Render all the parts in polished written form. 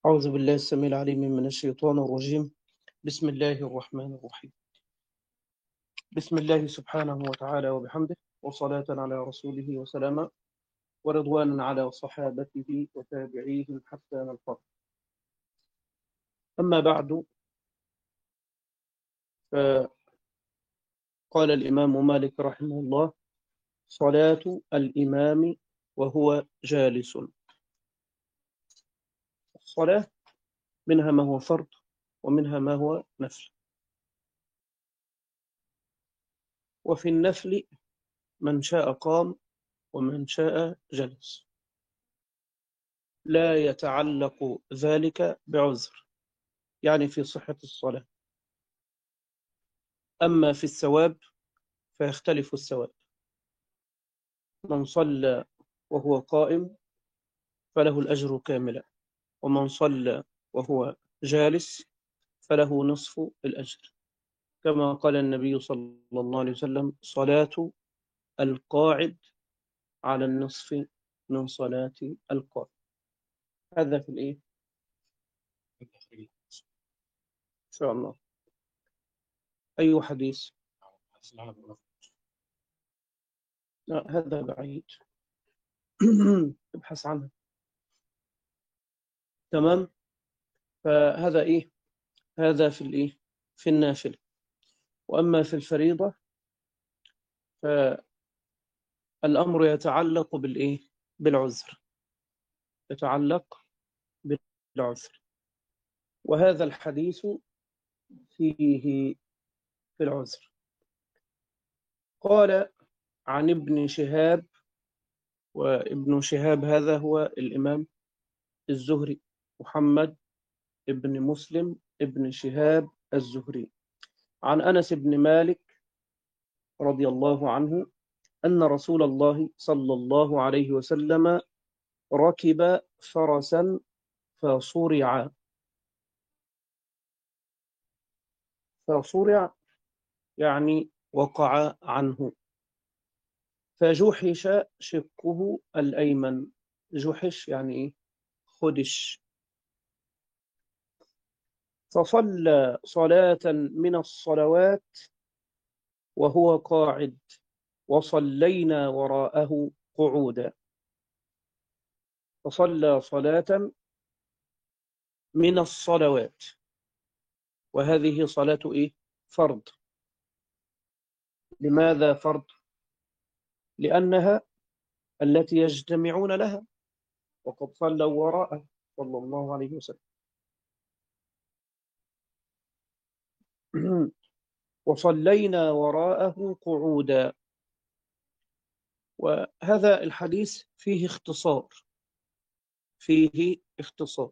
أعوذ بالله السميع العليم من الشيطان الرجيم. بسم الله الرحمن الرحيم. بسم الله سبحانه وتعالى وبحمده، وصلاة على رسوله وسلاما، ورضوانا على صحابته وتابعيهم حتى نلقاه. أما بعد، فقال الإمام مالك رحمه الله: صلاة الإمام وهو جالس. الصلاة منها ما هو فرض ومنها ما هو نفل، وفي النفل من شاء قام ومن شاء جلس، لا يتعلق ذلك بعذر، يعني في صحة الصلاة. أما في الثواب فيختلف الثواب. من صلى وهو قائم فله الأجر كاملا، ومن صلى وهو جالس فله نصف الأجر، كما قال النبي صلى الله عليه وسلم: صلاة القاعد على النصف من صلاة القائم. هذا في الإيه؟ إن شاء الله. أي حديث؟ لا، هذا بعيد. ابحث عنه. تمام. فهذا إيه؟ هذا في الإيه؟ في النافلة. وأما في الفريضة فالأمر يتعلق بالإيه؟ بالعذر. يتعلق بالعذر، وهذا الحديث فيه في العذر. قال عن ابن شهاب، وابن شهاب هذا هو الإمام الزهري، محمد ابن مسلم ابن شهاب الزهري، عن أنس بن مالك رضي الله عنه أن رسول الله صلى الله عليه وسلم ركب فرسا فصرع. فصرع يعني وقع عنه، فجحش شقه الأيمن. جحش يعني إيه؟ خدش. فصلى صلاة من الصلوات وهو قاعد، وصلينا وراءه قعودا. فصلى صلاة من الصلوات، وهذه صلاة إيه؟ فرض. لماذا فرض؟ لأنها التي يجتمعون لها، وقد صلوا وراءه صلى الله عليه وسلم. وصلينا وراءه قعودا. وهذا الحديث فيه اختصار، فيه اختصار.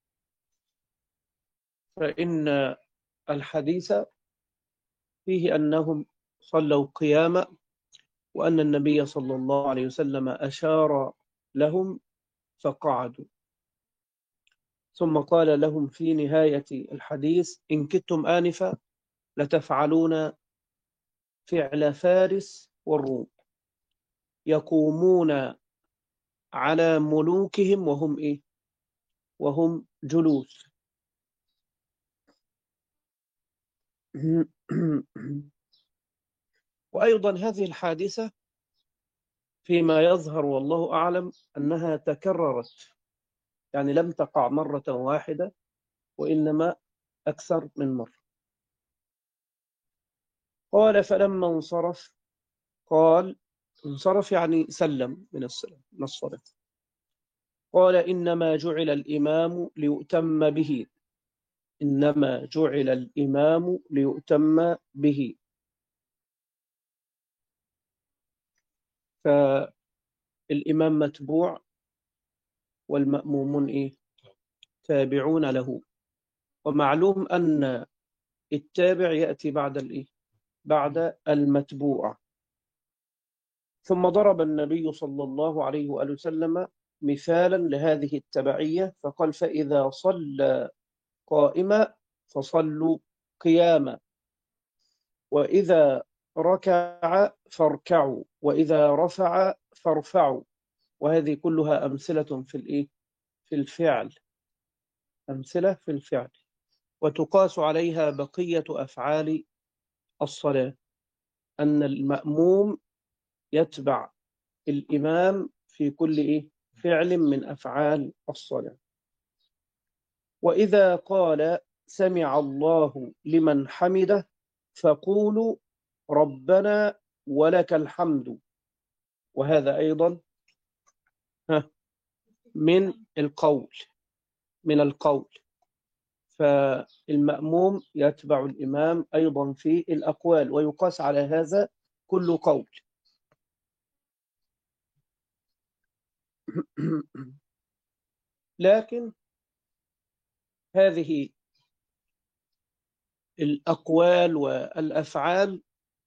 فإن الحديث فيه أنهم صلوا قياما، وأن النبي صلى الله عليه وسلم أشار لهم فقعدوا، ثم قال لهم في نهاية الحديث: إن كدتم آنفا لتفعلون فعل فارس والروم، يقومون على ملوكهم وهم إيه؟ وهم جلوس. وأيضا هذه الحادثة فيما يظهر والله أعلم أنها تكررت، يعني لم تقع مرة واحدة، وإنما أكثر من مرة. قال فلما انصرف، قال انصرف يعني سلم من الصلاة، قال إنما جعل الإمام ليؤتم به. إنما جعل الإمام ليؤتم به. فالإمام متبوع والمأمومون إيه؟ تابعون له. ومعلوم أن التابع يأتي بعد الإيه؟ بعد المتبوع. ثم ضرب النبي صلى الله عليه وآله وسلم مثالا لهذه التبعية، فقال: فإذا صلى قائما فصلوا قياما، وإذا ركع فاركعوا، وإذا رفع فارفعوا. وهذه كلها أمثلة في الإيه؟ في الفعل، أمثلة في الفعل، وتقاس عليها بقية أفعال الصلاة، أن المأموم يتبع الإمام في كل فعل من أفعال الصلاة. وإذا قال سمع الله لمن حمده فقولوا ربنا ولك الحمد، وهذا أيضا من القول. فالمأموم يتبع الإمام أيضا في الأقوال، ويقاس على هذا كل قول. لكن هذه الأقوال والأفعال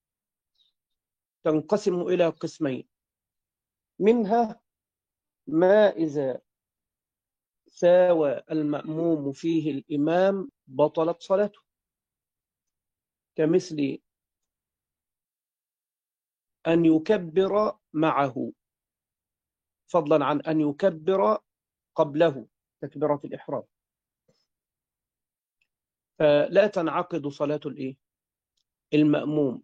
تنقسم إلى قسمين، منها ما إذا ساوى المأموم فيه الإمام بطلت صلاته، كمثل أن يكبر معه، فضلا عن أن يكبر قبله تكبيرة الإحرام، فلا تنعقد صلاة المأموم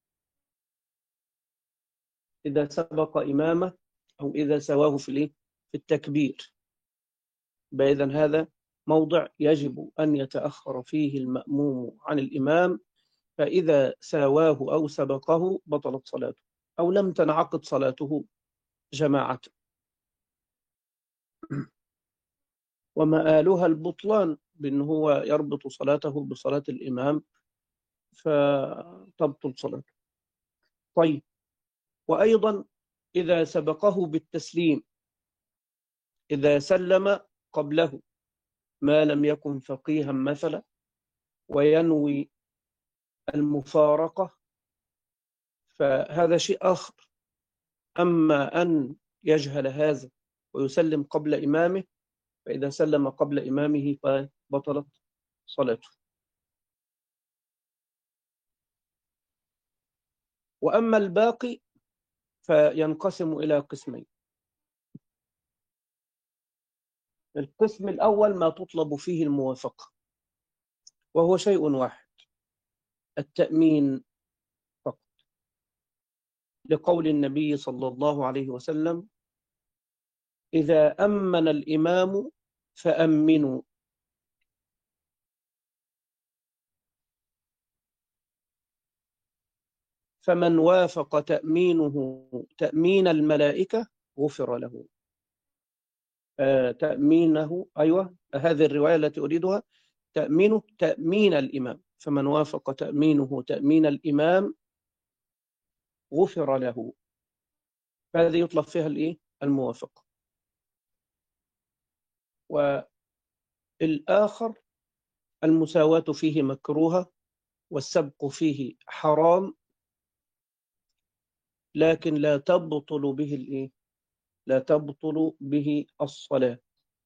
إذا سبق إمامه أو إذا سواه في التكبير. إذن هذا موضع يجب أن يتأخر فيه المأموم عن الإمام، فإذا ساواه أو سبقه بطلت صلاته أو لم تنعقد صلاته جماعة، ومآلها البطلان، بأنه هو يربط صلاته بصلاة الإمام فتبطل صلاته. طيب، وأيضا إذا سبقه بالتسليم، إذا سلم قبله ما لم يكن فقيها مثلا وينوي المفارقة، فهذا شيء آخر. أما أن يجهل هذا ويسلم قبل إمامه، فإذا سلم قبل إمامه فبطلت صلاته. وأما الباقي فينقسم إلى قسمين. القسم الأول ما تطلب فيه الموافقة، وهو شيء واحد، التأمين فقط، لقول النبي صلى الله عليه وسلم: إذا أمن الإمام فأمنوا. فمن وافق تأمينه تأمين الملائكة غفر له. تأمينه، أيوة، هذه الرواية التي أريدها، تأمينه تأمين الإمام، فمن وافق تأمينه تأمين الإمام غفر له. هذه يطلب فيها الموافقة. والآخر المساواة فيه مكروهة والسبق فيه حرام، لكن لا تبطل به لا تبطل به الصلاة،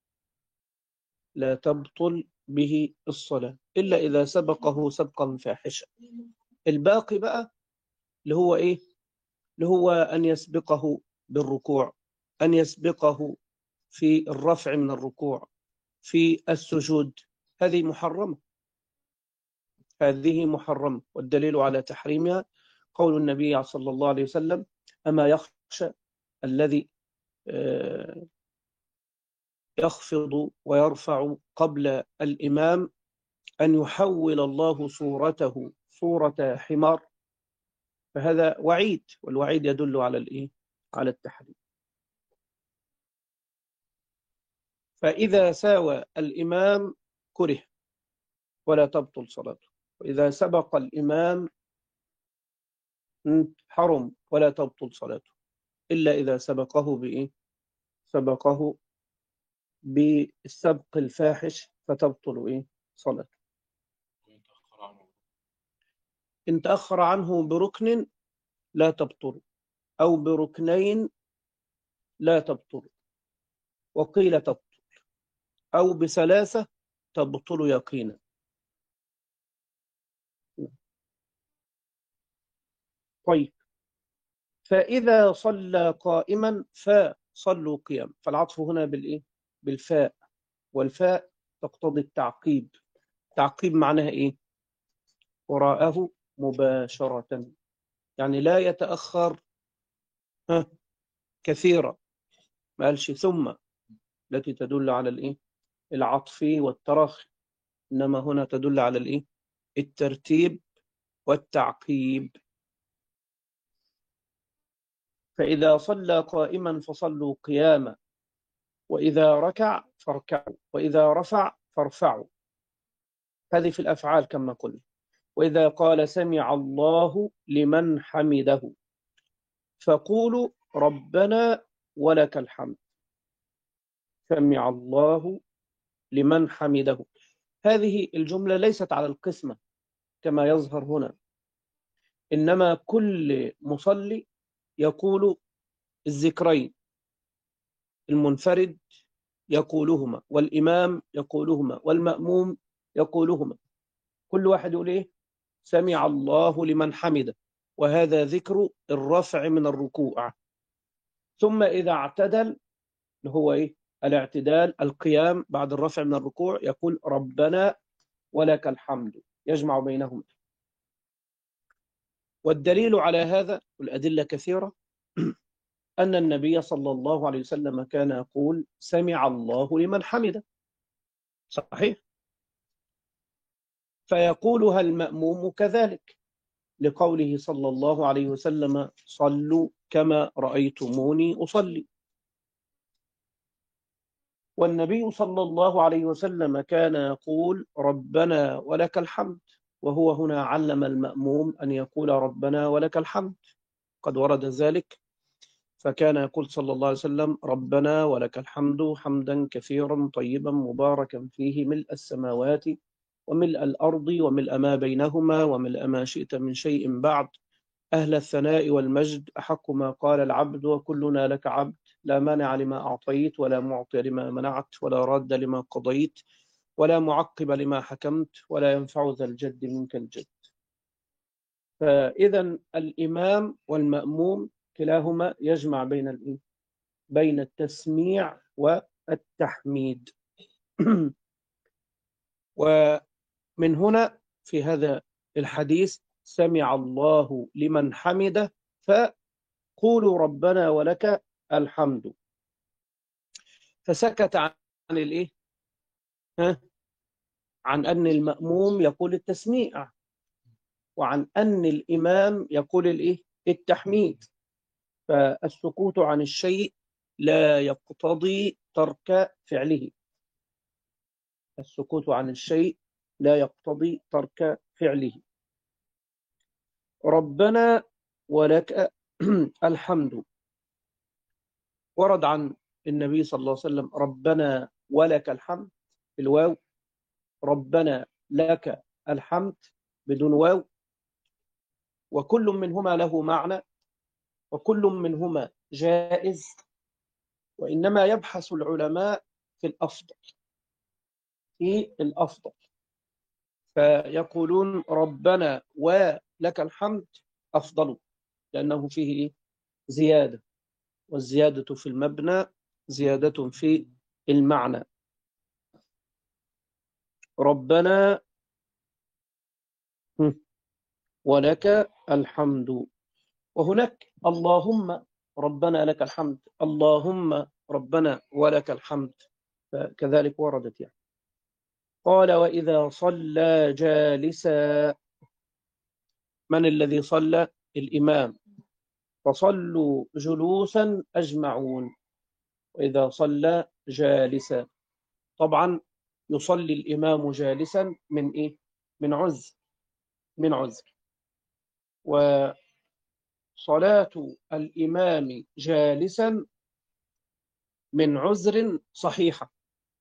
لا تبطل به الصلاة إلا إذا سبقه سبقا فاحشا. الباقي بقى اللي هو اللي هو أن يسبقه بالركوع، أن يسبقه في الرفع من الركوع، في السجود، هذه محرمة. هذه محرمة، والدليل على تحريمها قول النبي صلى الله عليه وسلم: أما يخشى الذي يخفض ويرفع قبل الإمام أن يحول الله صورته صورة حمار. فهذا وعيد، والوعيد يدل على على التحريم. فإذا ساوى الإمام كره ولا تبطل صلاته، وإذا سبق الإمام حرم ولا تبطل صلاته، إلا إذا سبقه سبقه بالسبق الفاحش فتبطل صلاته. إن تأخر عنه بركن لا تبطل، أو بركنين لا تبطل، وقيل تبطل، أو بثلاثة تبطل يقينا. طيب، فإذا صلى قائما فصلوا قيام، فالعطف هنا بالفاء، والفاء تقتضي التعقيب. تعقيب معناها إيه؟ وراءه مباشرة، يعني لا يتأخر كثيرا. ما قالش ثم التي تدل على الإيه؟ العطف والتراخي، إنما هنا تدل على الإيه؟ الترتيب والتعقيب. فإذا صلى قائما فصلوا قياما، وإذا ركع فاركعوا، وإذا رفع فارفعوا. هذه في الأفعال كما قلنا. وإذا قال سمع الله لمن حمده فقولوا ربنا ولك الحمد. سمع الله لمن حمده، هذه الجملة ليست على القسمة كما يظهر هنا، إنما كل مصلي يقول الذكرين، المنفرد يقولهما، والإمام يقولهما، والمأموم يقولهما. كل واحد يقول إيه؟ سمع الله لمن حمده، وهذا ذكر الرفع من الركوع. ثم إذا اعتدل، اللي هو إيه؟ الاعتدال، القيام بعد الرفع من الركوع، يقول ربنا ولك الحمد، يجمع بينهما. والدليل على هذا والأدلة كثيرة، أن النبي صلى الله عليه وسلم كان يقول سمع الله لمن حمده، صحيح؟ فيقولها المأموم كذلك، لقوله صلى الله عليه وسلم صلوا كما رأيتموني أصلي. والنبي صلى الله عليه وسلم كان يقول ربنا ولك الحمد، وهو هنا علم المأموم أن يقول ربنا ولك الحمد، قد ورد ذلك. فكان يقول صلى الله عليه وسلم ربنا ولك الحمد حمدا كثيرا طيبا مباركا فيه، ملء السماوات وملء الأرض وملء ما بينهما وملء ما شئت من شيء بعد، أهل الثناء والمجد، أحق ما قال العبد وكلنا لك عبد، لا مانع لما أعطيت ولا معطي لما منعت ولا راد لما قضيت ولا معقب لما حكمت ولا ينفع ذا الجد منك الجد. فإذا الإمام والمأموم كلاهما يجمع بين التسميع والتحميد. ومن هنا في هذا الحديث سمع الله لمن حمده فقولوا ربنا ولك الحمد. فسكت عن الايه؟ عن أن المأموم يقول التسميع، وعن أن الإمام يقول الايه؟ التحميد. فالسكوت عن الشيء لا يقتضي ترك فعله. السكوت عن الشيء لا يقتضي ترك فعله. ربنا ولك الحمد، ورد عن النبي صلى الله عليه وسلم ربنا ولك الحمد بالواو، ربنا لك الحمد بدون واو، وكل منهما له معنى وكل منهما جائز، وإنما يبحث العلماء في الأفضل، فيقولون ربنا ولك الحمد أفضل، لأنه فيه زيادة، والزيادة في المبنى زيادة في المعنى. ربنا ولك الحمد، وهناك اللهم ربنا لك الحمد، اللهم ربنا ولك الحمد، فكذلك وردت يعني. قال وإذا صلى جالسا، من الذي صلى؟ الإمام، فصلوا جلوسا أجمعون. وإذا صلى جالسا، طبعا يصلي الإمام جالسا من إيه؟ من عذر. وصلاة الإمام جالسا من عذر صحيحة،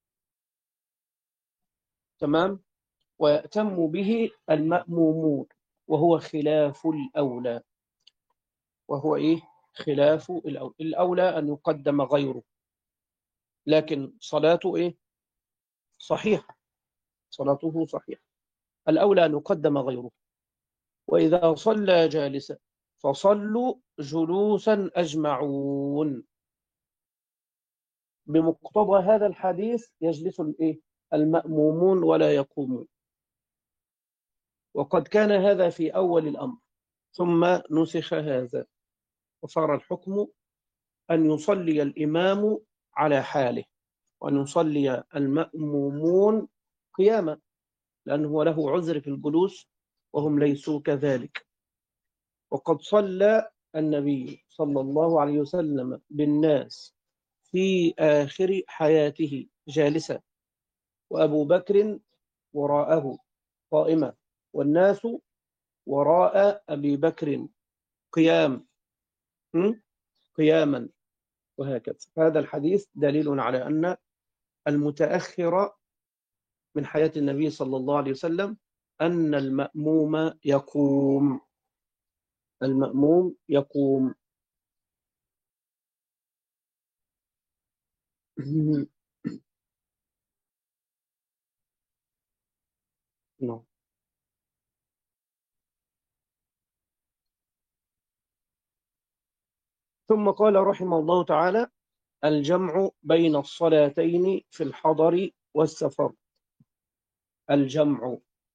تمام. ويأتم به المأمومون، وهو خلاف الأولى. وهو إيه؟ خلاف الأولى. الأولى أن يقدم غيره، لكن صلاته إيه؟ صحيحة، صلاته صحيحة. الأولى أن يقدم غيره. وإذا صلى جالسا فصلوا جلوسا أجمعون. بمقتضى هذا الحديث يجلس الإيه؟ المأمومون ولا يقومون. وقد كان هذا في أول الأمر، ثم نسخ هذا وصار الحكم أن يصلي الإمام على حاله، وأن يصلي المأمومون قياما، لأنه له عذر في الجلوس وهم ليسوا كذلك. وقد صلى النبي صلى الله عليه وسلم بالناس في آخر حياته جالسا، وأبو بكر وراءه قائما، والناس وراء أبي بكر قيام قياما، وهكذا. هذا الحديث دليل على أن المتأخر من حياة النبي صلى الله عليه وسلم أن المأموم يقوم. المأموم يقوم. نعم. ثم قال رحمه الله تعالى: الجمع بين الصلاتين في الحضر والسفر. الجمع.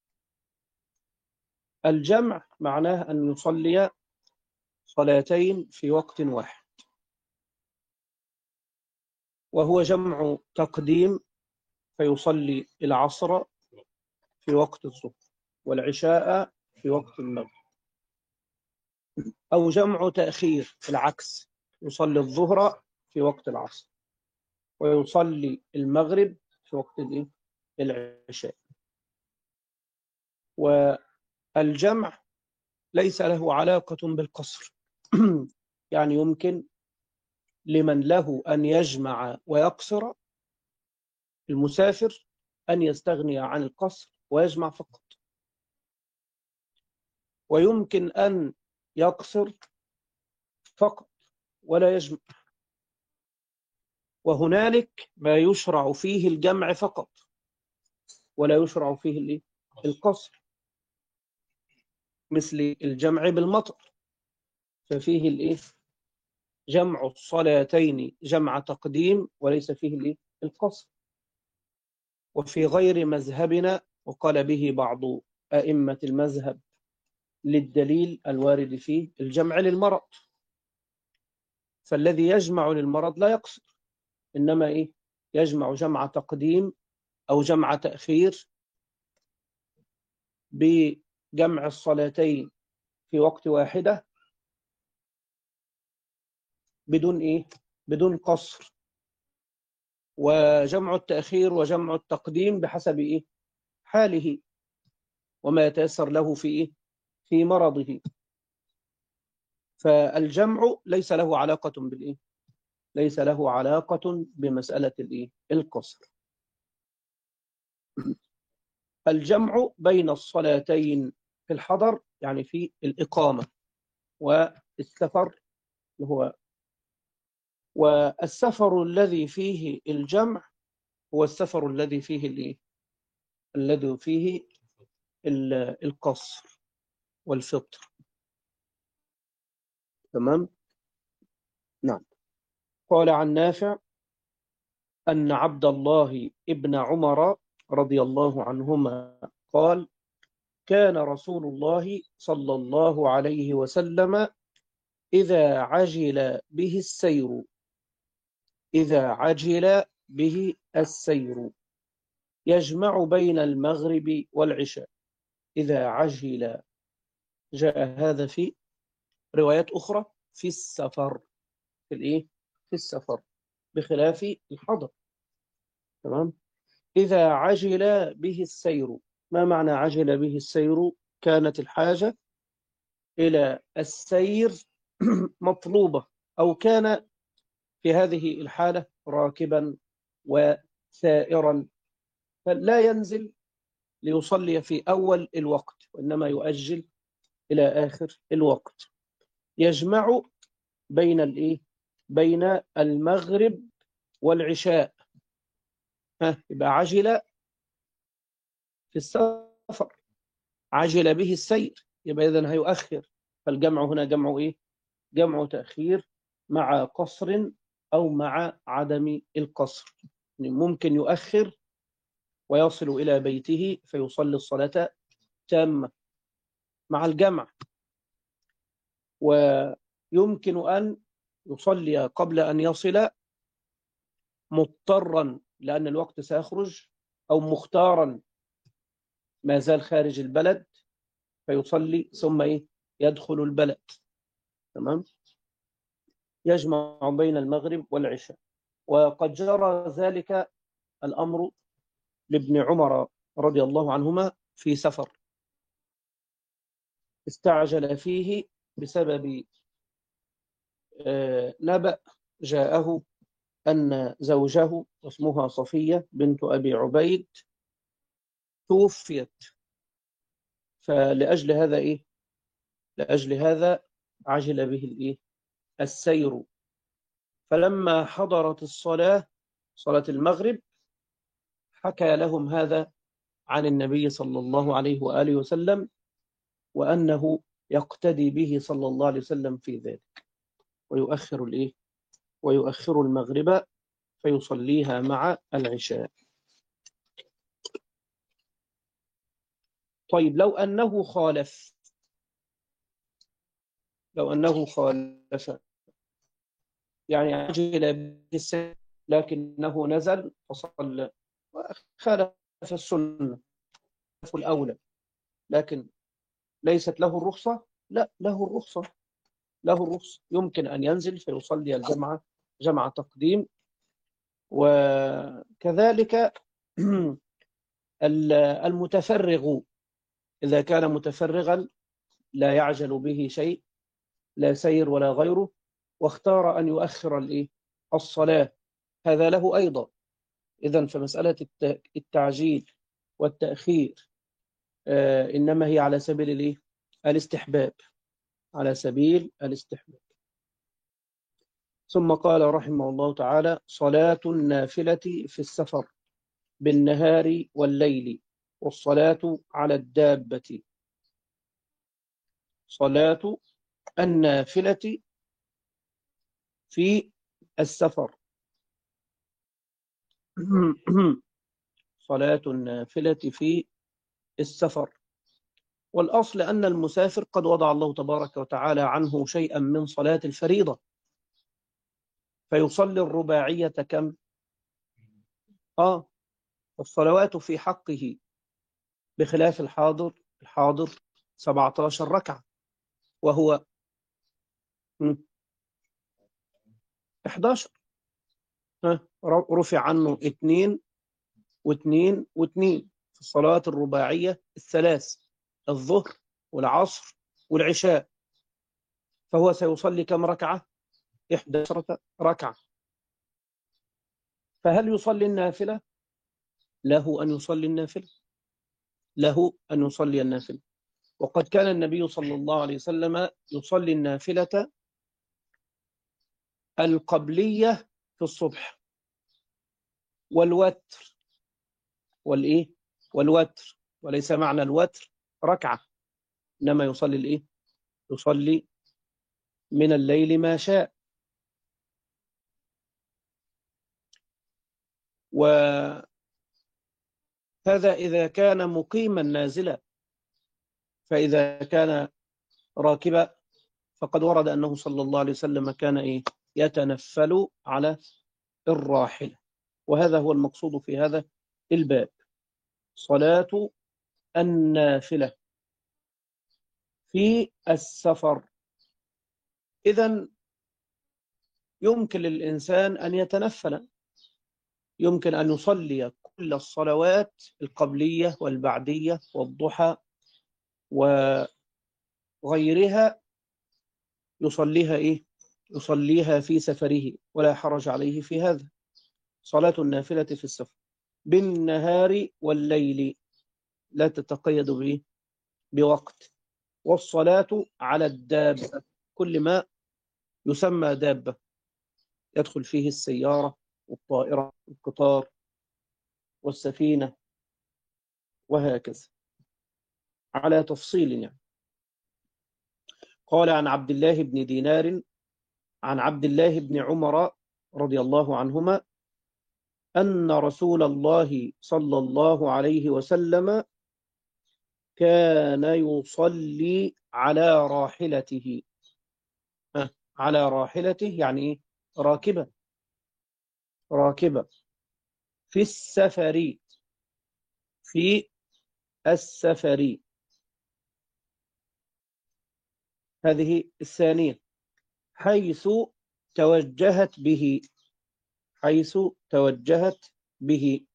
الجمع معناه أن يصلي صلاتين في وقت واحد، وهو جمع تقديم، فيصلي العصر في وقت الظهر والعشاء في وقت المغرب، أو جمع تأخير العكس، يصلي الظهر في وقت العصر ويصلي المغرب في وقت العشاء. والجمع ليس له علاقة بالقصر. يعني يمكن لمن له أن يجمع ويقصر، المسافر، أن يستغني عن القصر ويجمع فقط، ويمكن أن يقصر فقط ولا يجمع. وهنالك ما يشرع فيه الجمع فقط ولا يشرع فيه القصر، مثل الجمع بالمطر، ففيه جمع الصلاتين جمع تقديم وليس فيه القصر. وفي غير مذهبنا، وقال به بعض أئمة المذهب للدليل الوارد فيه، الجمع للمرض، فالذي يجمع للمرض لا يقصر، إنما يجمع جمع تقديم أو جمع تأخير بجمع الصلاتين في وقت واحدة بدون قصر. وجمع التأخير وجمع التقديم بحسب حاله وما يتيسر له في مرضه. فالجمع ليس له علاقة ليس له علاقة بمسألة القصر. الجمع بين الصلاتين في الحضر يعني في الإقامة، والسفر والسفر الذي فيه الجمع هو السفر الذي فيه القصر والفطر. تمام. نعم. قال عن نافع أن عبد الله ابن عمر رضي الله عنهما قال: كان رسول الله صلى الله عليه وسلم إذا عجل به السير يجمع بين المغرب والعشاء. إذا عجل، جاء هذا في روايات أخرى في السفر، في السفر بخلاف الحضر. تمام. إذا عجل به السير. ما معنى عجل به السير؟ كانت الحاجة إلى السير مطلوبة، أو كان في هذه الحالة راكبا وسائرا، فلا ينزل ليصلي في أول الوقت، وإنما يؤجل إلى آخر الوقت. يجمع بين المغرب والعشاء. يبقى عجل في السفر، عجل به السير، يبقى إذن هيؤخر. فالجمع هنا جمع تأخير مع قصر أو مع عدم القصر. يعني ممكن يؤخر ويصل إلى بيته فيصلي الصلاة تامة مع الجمع. ويمكن أن يصلي قبل أن يصل مضطرا لأن الوقت سيخرج، أو مختارا ما زال خارج البلد فيصلي ثم يدخل البلد. تمام، يجمع بين المغرب والعشاء. وقد جرى ذلك الأمر لابن عمر رضي الله عنهما في سفر استعجل فيه بسبب نبأ جاءه أن زوجه اسمها صفية بنت أبي عبيد توفيت. فلأجل هذا لأجل هذا عجل به السير. فلما حضرت الصلاة، صلاة المغرب، حكى لهم هذا عن النبي صلى الله عليه وآله وسلم، وأنه يقتدي به صلى الله عليه وسلم في ذلك، ويؤخر المغرب فيصليها مع العشاء. طيب، لو أنه خالف يعني عجل بالسير لكنه نزل فصلى خالف السنة الأولى، لكن ليست له الرخصة. لا، له الرخصة، يمكن أن ينزل فيصلي الجمعة جمع تقديم. وكذلك المتفرغ إذا كان متفرغا لا يعجل به شيء، لا سير ولا غيره، واختار أن يؤخر الصلاة، هذا له أيضا. إذن فمسألة التعجيل والتأخير إنما هي على سبيل الاستحباب، على سبيل الاستحباب. ثم قال رحمه الله تعالى: صلاة النافلة في السفر بالنهار والليل، والصلاة على الدابة. صلاة النافلة في السفر صلاة النافلة في السفر. والأصل أن المسافر قد وضع الله تبارك وتعالى عنه شيئا من صلاة الفريضة، فيصلي الرباعية كم؟ الصلوات في حقه بخلاف الحاضر 17 ركعة، وهو 11. رفع عنه 2 و2 و2 في الصلاة الرباعية الثلاث: الظهر والعصر والعشاء. فهو سيصلي كم ركعة؟ 11 ركعة. فهل يصلي النافلة؟ له أن يصلي النافلة، وقد كان النبي صلى الله عليه وسلم يصلي النافلة القبلية في الصبح، والوتر والوتر، وليس معنى الوتر ركعة، إنما يصلي من الليل ما شاء. وهذا إذا كان مقيما نازلا، فإذا كان راكبا فقد ورد أنه صلى الله عليه وسلم كان يتنفل على الراحلة. وهذا هو المقصود في هذا الباب، صلاة النافلة في السفر. إذن يمكن للإنسان أن يتنفل، يمكن أن يصلي كل الصلوات القبلية والبعدية والضحى وغيرها، يصليها في سفره ولا حرج عليه في هذا. صلاة النافلة في السفر بالنهار والليل، لا تتقيد بوقت. والصلاة على الدابة، كل ما يسمى دابة يدخل فيه السيارة والطائرة والقطار والسفينة وهكذا على تفصيل يعني. قال: عن عبد الله بن دينار عن عبد الله بن عمر رضي الله عنهما أن رسول الله صلى الله عليه وسلم كان يصلي على راحلته. على راحلته يعني إيه؟ راكبة. راكبة في السفر. في السفر. هذه الثانية. حيث توجهت به. حيث توجهت به.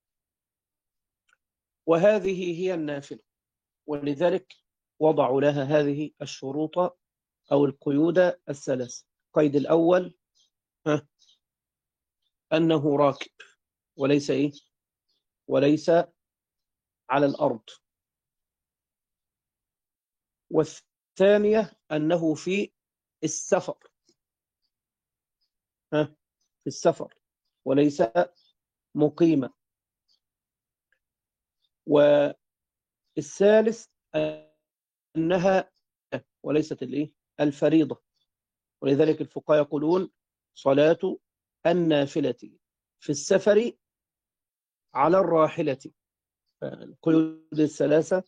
وهذه هي النافلة، ولذلك وضعوا لها هذه الشروط أو القيود الثلاث. القيد الأول أنه راكب، وليس إيه؟ وليس على الأرض. والثانية أنه في السفر. في السفر وليس مقيما. والثالث أنها وليست الإيه؟ الفريضة. ولذلك الفقهاء يقولون صلاة النافلة في السفر على الراحلة. القيود الثلاثة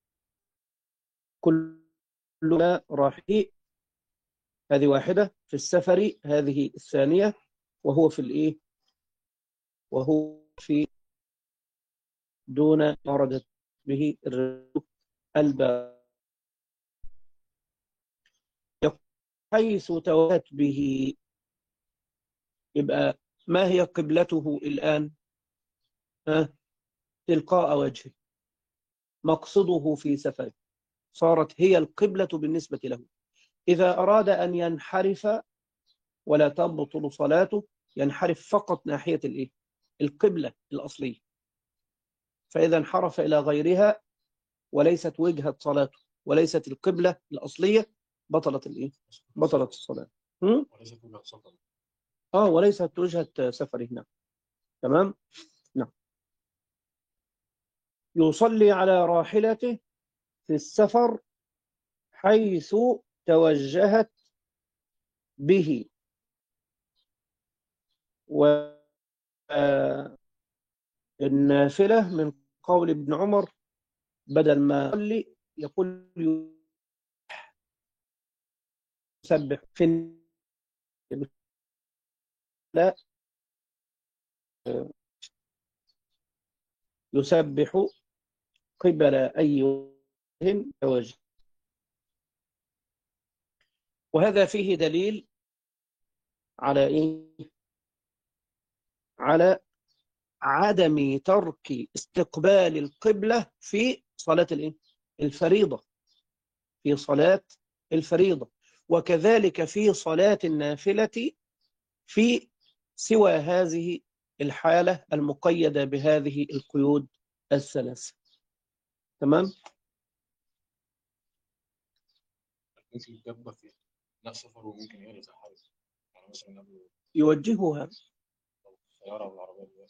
كلنا راحل. هذه واحدة في السفر، هذه الثانية، وهو في الإيه؟ وهو في دون ما وردت به الباب. حيث توجهت به، يبقى ما هي قبلته الآن؟ تلقاء وجهه، مقصده في سفره، صارت هي القبلة بالنسبة له. إذا أراد أن ينحرف ولا تبطل صلاته، ينحرف فقط ناحية الإيه؟ القبلة الأصلية. فإذا انحرف إلى غيرها وليست وجهة صلاته، وليست القبلة الأصلية، بطلت الإيه؟ بطلت الصلاة. وليست وجهة سفره. نعم. تمام. نعم. يصلي على راحلته في السفر حيث توجهت به. والنافلة من قول ابن عمر بدل ما يصلي يقول يسبح في لا يسبح قبل أي وجه توجه. وهذا فيه دليل على إيه؟ على عدم ترك استقبال القبلة في صلاة الإيه؟ الفريضة. في صلاة الفريضة، وكذلك في صلاة النافلة، في سوى هذه الحالة المقيدة بهذه القيود الثلاثة. تمام؟ ممكن يتدبر في نفس سفر، وممكن يغلط حاجة يعني مثلا قبل يوجهها. السيارة أو العربية.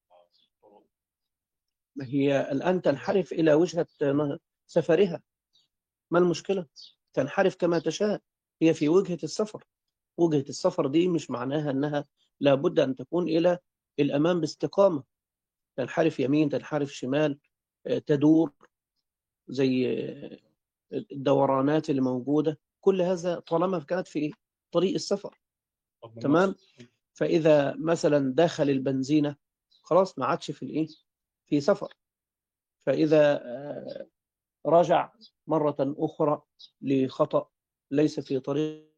ما هي الآن تنحرف إلى وجهة سفرها، ما المشكلة؟ تنحرف كما تشاء، هي في وجهة السفر. وجهة السفر دي مش معناها أنها لابد أن تكون إلى الأمام باستقامة. تنحرف يمين، تنحرف شمال، تدور زي الدورانات اللي موجودة. كل هذا طالما كانت في طريق السفر. تمام. فإذا مثلا دخل البنزينة خلاص ما عادش في الإيه؟ في سفر. فإذا رجع مرة أخرى لخطأ ليس في طريق.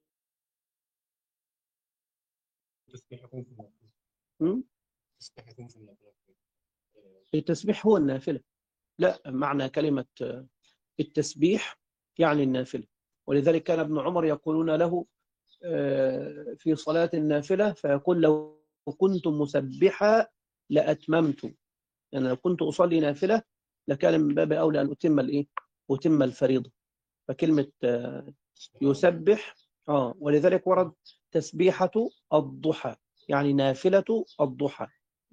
التسبيح هو النافلة. لا، معنى كلمة التسبيح يعني النافلة. ولذلك كان ابن عمر يقولون له في صلاة النافلة فيقول لو كنت مسبحا لأتممت. يعني لو كنت أصلي نافلة لكان من باب أولى أن أتم الإيه؟ أتم الفريضة. فكلمة يسبح ولذلك ورد تسبيحة الضحى، يعني نافلة الضحى.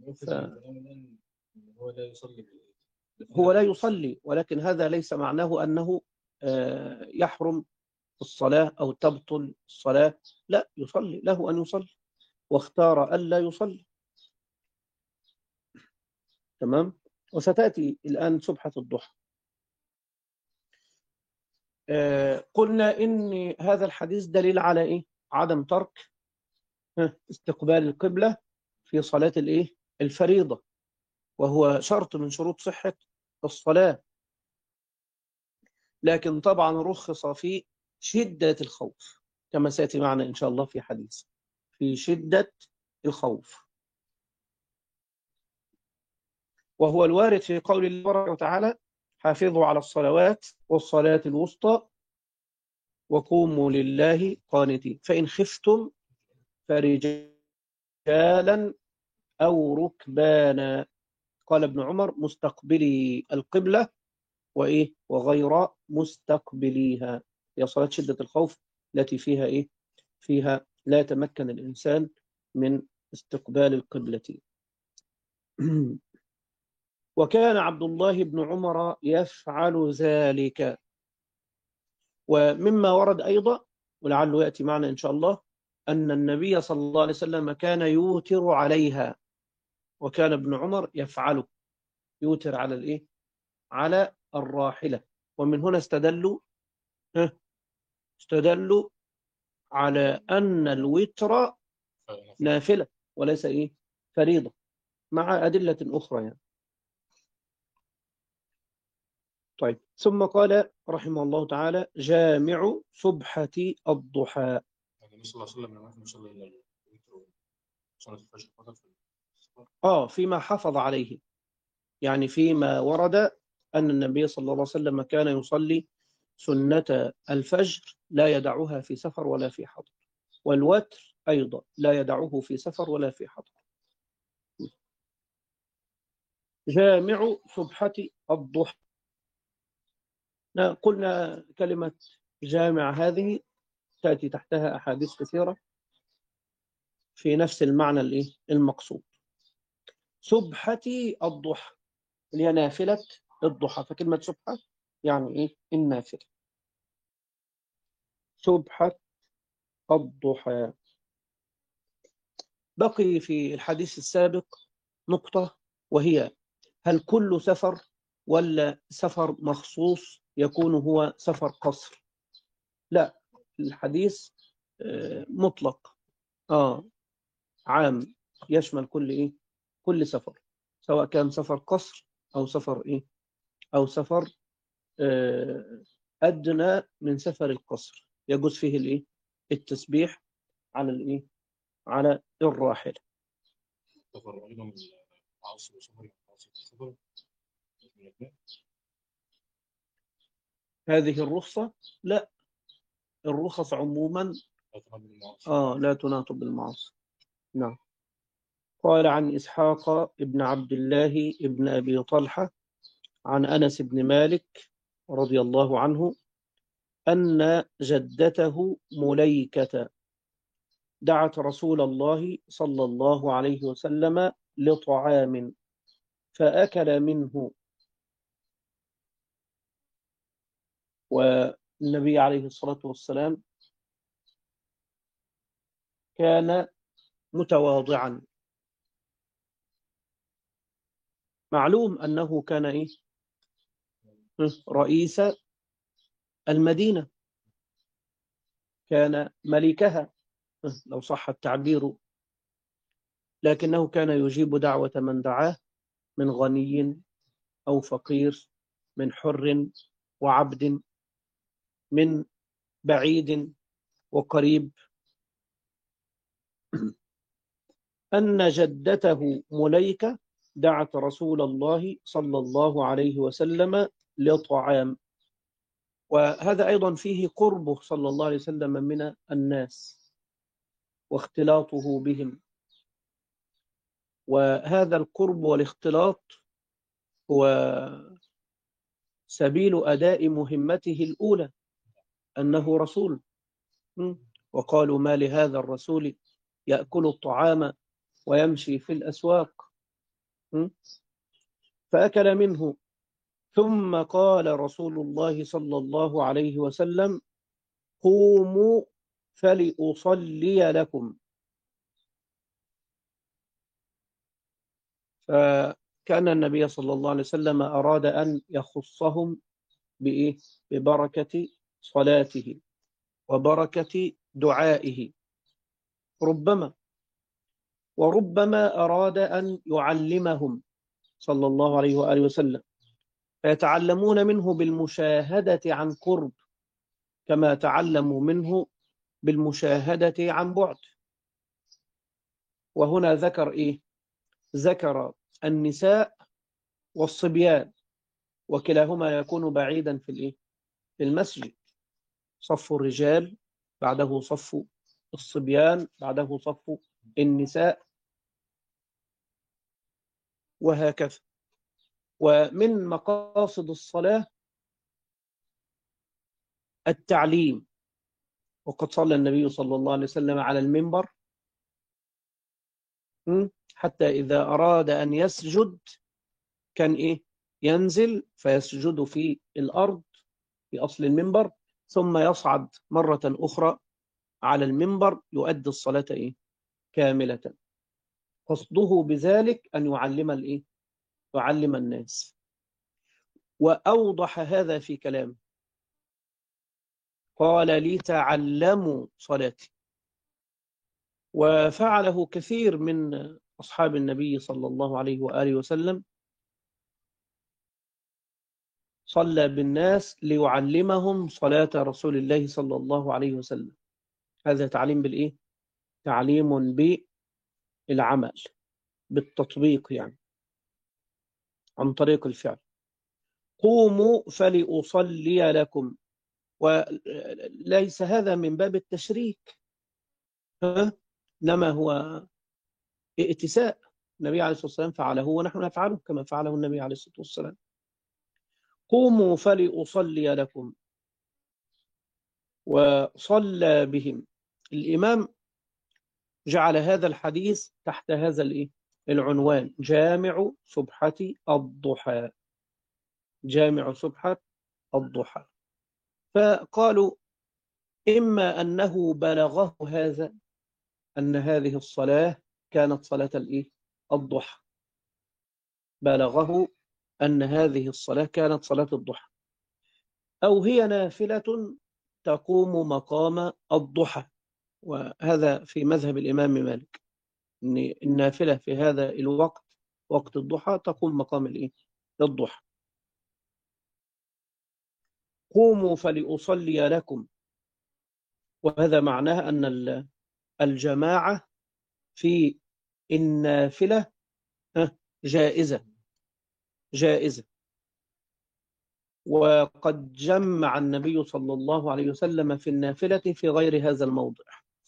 هو لا يصلي، ولكن هذا ليس معناه أنه يحرم الصلاة أو تبطل الصلاة. لا، يصلي، له أن يصلي، واختار ألا يصلي. تمام. وستأتي الآن سبحة الضحى. قلنا إن هذا الحديث دليل على إيه؟ عدم ترك استقبال القبلة في صلاة الإيه؟ الفريضة، وهو شرط من شروط صحة الصلاة. لكن طبعا رخص في شدة الخوف، كما سيأتي معنا إن شاء الله في حديث، في شدة الخوف، وهو الوارد في قول الله تعالى: حافظوا على الصلوات والصلاة الوسطى وقوموا لله قانتين فإن خفتم فرجالا أو ركبانا. قال ابن عمر: مستقبلي القبلة وإيه وغير مستقبليها. هي صلاة شدة الخوف التي فيها إيه؟ فيها لا يتمكن الإنسان من استقبال القبلة. وكان عبد الله بن عمر يفعل ذلك. ومما ورد أيضا، ولعله يأتي معنا إن شاء الله، أن النبي صلى الله عليه وسلم كان يوتر عليها، وكان ابن عمر يفعله، يوتر على الإيه؟ على الراحلة. ومن هنا استدلوا على أن الوتر نافلة وليس إيه؟ فريضة، مع أدلة أخرى يعني. طيب، ثم قال رحمه الله تعالى: جامع سبحة الضحى. يعني النبي صلى الله عليه وسلم لما كان يصلي إلا الوتر صلاة الفجر فقط في السفر. فيما حفظ عليه، يعني فيما ورد أن النبي صلى الله عليه وسلم كان يصلي سنة الفجر لا يدعها في سفر ولا في حضر، والوتر أيضا لا يدعه في سفر ولا في حضر. جامع سبحة الضحى. قلنا كلمة جامع هذه تأتي تحتها أحاديث كثيرة في نفس المعنى المقصود. سبحة الضحى اللي هي نافلة الضحى، فكلمة سبحة يعني إيه؟ النافلة. سبحة الضحى. بقي في الحديث السابق نقطة، وهي: هل كل سفر ولا سفر مخصوص يكون هو سفر قصر؟ لا، الحديث مطلق، عام، يشمل كل سفر، سواء كان سفر قصر أو سفر أو سفر أدنى من سفر القصر، يجوز فيه التسبيح على على الراحلة. سفر أيضا من العاصي وسفر العاصي السفر من الاثنين. هذه الرخصة لا، الرخص عموما لا تنبي المعاصي. لا تناط بالمعاصي. نعم. قال عن إسحاق ابن عبد الله ابن أبي طلحة عن أنس بن مالك رضي الله عنه أن جدته مليكة دعت رسول الله صلى الله عليه وسلم لطعام فأكل منه، والنبي عليه الصلاة والسلام كان متواضعا. معلوم أنه كان رئيس المدينة، كان ملكها لو صح التعبير، لكنه كان يجيب دعوة من دعاه، من غني أو فقير، من حر وعبد، من بعيد وقريب. أن جدته مليكة دعت رسول الله صلى الله عليه وسلم لطعام، وهذا أيضا فيه قربه صلى الله عليه وسلم من الناس واختلاطه بهم، وهذا القرب والاختلاط هو سبيل أداء مهمته الأولى، أنه رسول. وقالوا: ما لهذا الرسول يأكل الطعام ويمشي في الأسواق. فأكل منه، ثم قال رسول الله صلى الله عليه وسلم: قوموا فلأصلي لكم. فكان كأن النبي صلى الله عليه وسلم أراد أن يخصهم بإيه؟ ببركة صلاته وبركة دعائه، ربما وربما أراد أن يعلمهم صلى الله عليه وآله وسلم، فيتعلمون منه بالمشاهدة عن قرب كما تعلموا منه بالمشاهدة عن بعد. وهنا ذكر إيه؟ ذكر النساء والصبيان، وكلاهما يكون بعيدا في الإيه؟ في المسجد، صف الرجال بعده صف الصبيان بعده صف النساء، وهكذا. ومن مقاصد الصلاة التعليم، وقد صلى النبي صلى الله عليه وسلم على المنبر حتى إذا أراد أن يسجد كان إيه؟ ينزل فيسجد في الأرض في أصل المنبر، ثم يصعد مرة أخرى على المنبر يؤدي الصلاة إيه؟ كاملة. قصده بذلك أن يعلم الإيه؟ يعلم الناس. وأوضح هذا في كلامه، قال لي تعلموا صلاتي. وفعله كثير من أصحاب النبي صلى الله عليه وآله وسلم، صلى بالناس ليعلمهم صلاة رسول الله صلى الله عليه وسلم. هذا تعليم بالإيه؟ تعليم بالعمل، بالتطبيق، يعني عن طريق الفعل. قوموا فلأصلي لكم، وليس هذا من باب التشريك، إنما هو ائتساء. النبي عليه الصلاة والسلام فعله ونحن نفعله كما فعله النبي عليه الصلاة والسلام. قوموا فلأصلي لكم، وصلى بهم. الإمام جعل هذا الحديث تحت هذا العنوان: جامع سبحة الضحى. جامع سبحة الضحى. فقالوا إما أنه بلغه هذا أن هذه الصلاة كانت صلاة الضحى، بلغه أن هذه الصلاة كانت صلاة الضحى، أو هي نافلة تقوم مقام الضحى. وهذا في مذهب الإمام مالك، أن النافلة في هذا الوقت وقت الضحى تقوم مقام الضحى. قوموا فلأصلي لكم، وهذا معناه أن الجماعة في النافلة جائزة جائزة. وقد جمع النبي صلى الله عليه وسلم في النافلة في غير هذا الموضع.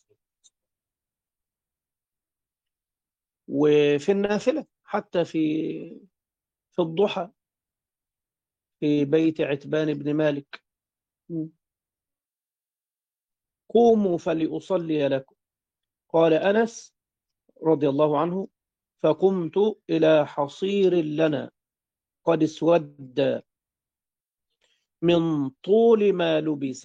وفي النافلة حتى في الضحى في بيت عتبان بن مالك: قوموا فلأصلي لكم. قال أنس رضي الله عنه: فقمت إلى حصير لنا قد اسود من طول ما لبس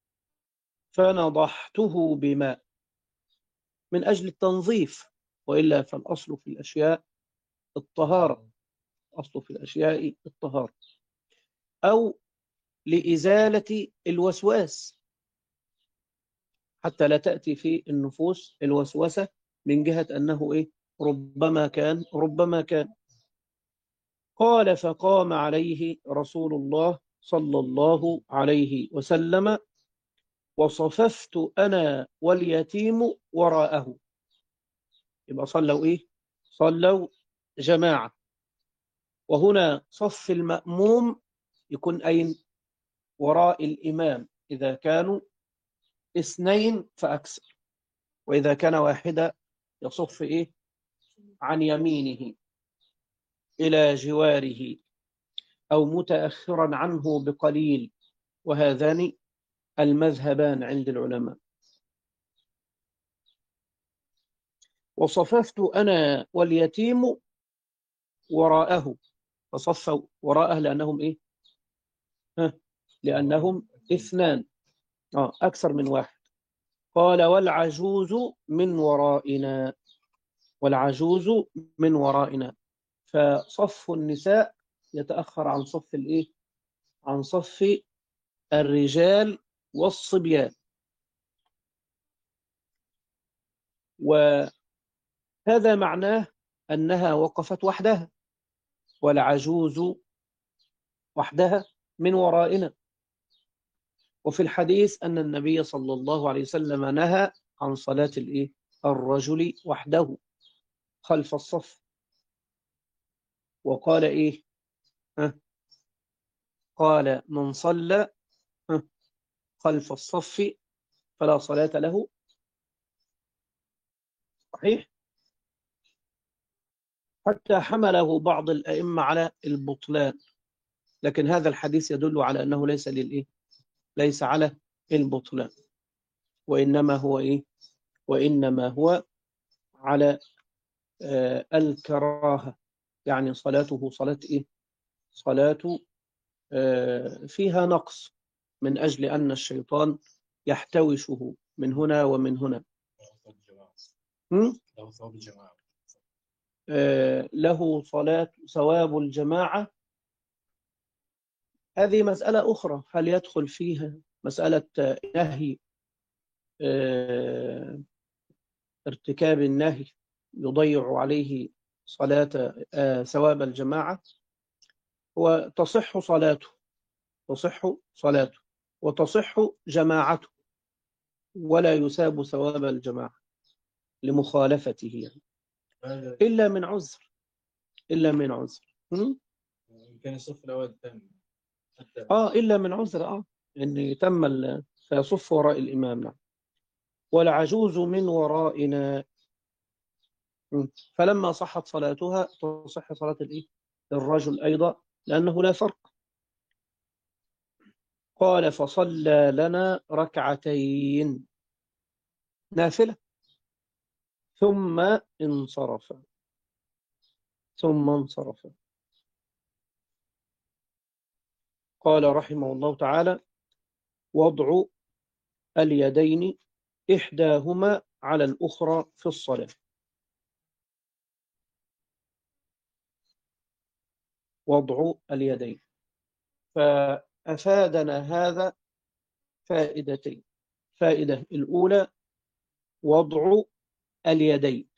فنضحته بماء، من أجل التنظيف، وإلا فالأصل في الأشياء الطهارة، أصل في الأشياء الطهارة، أو لإزالة الوسواس، حتى لا تأتي في النفوس الوسوسة من جهة أنه ربما كان. قال: فقام عليه رسول الله صلى الله عليه وسلم، وصففت أنا واليتيم وراءه. يبقى صلوا صلوا جماعة. وهنا صف المأموم يكون أين؟ وراء الإمام، إذا كانوا 2 فأكثر، وإذا كان واحدة يصف عن يمينه إلى جواره، أو متأخرا عنه بقليل. وهذان المذهبان عند العلماء. وصففت أنا واليتيم وراءه، فصفوا وراءه لأنهم لأنهم 2، أكثر من واحد. قال: والعجوز من ورائنا، والعجوز من ورائنا. فصف النساء يتأخر عن صف الإيه؟ عن صف الرجال والصبيان. وهذا معناه أنها وقفت وحدها، والعجوز وحدها من ورائنا. وفي الحديث أن النبي صلى الله عليه وسلم نهى عن صلاة الإيه؟ الرجل وحده خلف الصف، وقال إيه؟ ها؟ قال من صلى خلف الصف فلا صلاة له. صحيح؟ حتى حمله بعض الأئمة على البطلان، لكن هذا الحديث يدل على أنه ليس للإيه؟ ليس على البطلان، وإنما هو إيه؟ وإنما هو على الكراهة. يعني صلاته صلاة إيه؟ صلاة فيها نقص، من أجل أن الشيطان يحتوشه من هنا ومن هنا. له ثواب الجماعة. له صلاة ثواب الجماعة. هذه مسألة أخرى، هل يدخل فيها مسألة نهي ارتكاب النهي يضيع عليه صلاة ثواب الجماعة؟ وتصح صلاته، تصح صلاته وتصح جماعته، ولا يساب ثواب الجماعة لمخالفته يعني. إلا من عذر، إلا من عذر. كان الصف الأول الثاني حتى. إلا من عذر، إن تم فيصف وراء الإمام. نعم. والعجوز من ورائنا. فلما صحت صلاتها تصح صلاة الإيه؟ الرجل أيضا، لأنه لا فرق. قال فصلى لنا ركعتين نافلة ثم انصرف. ثم انصرف. قال رحمه الله تعالى: وضع اليدين إحداهما على الأخرى في الصلاة. وضع اليدين، فأفادنا هذا فائدتين. فائدة الأولى وضع اليدين،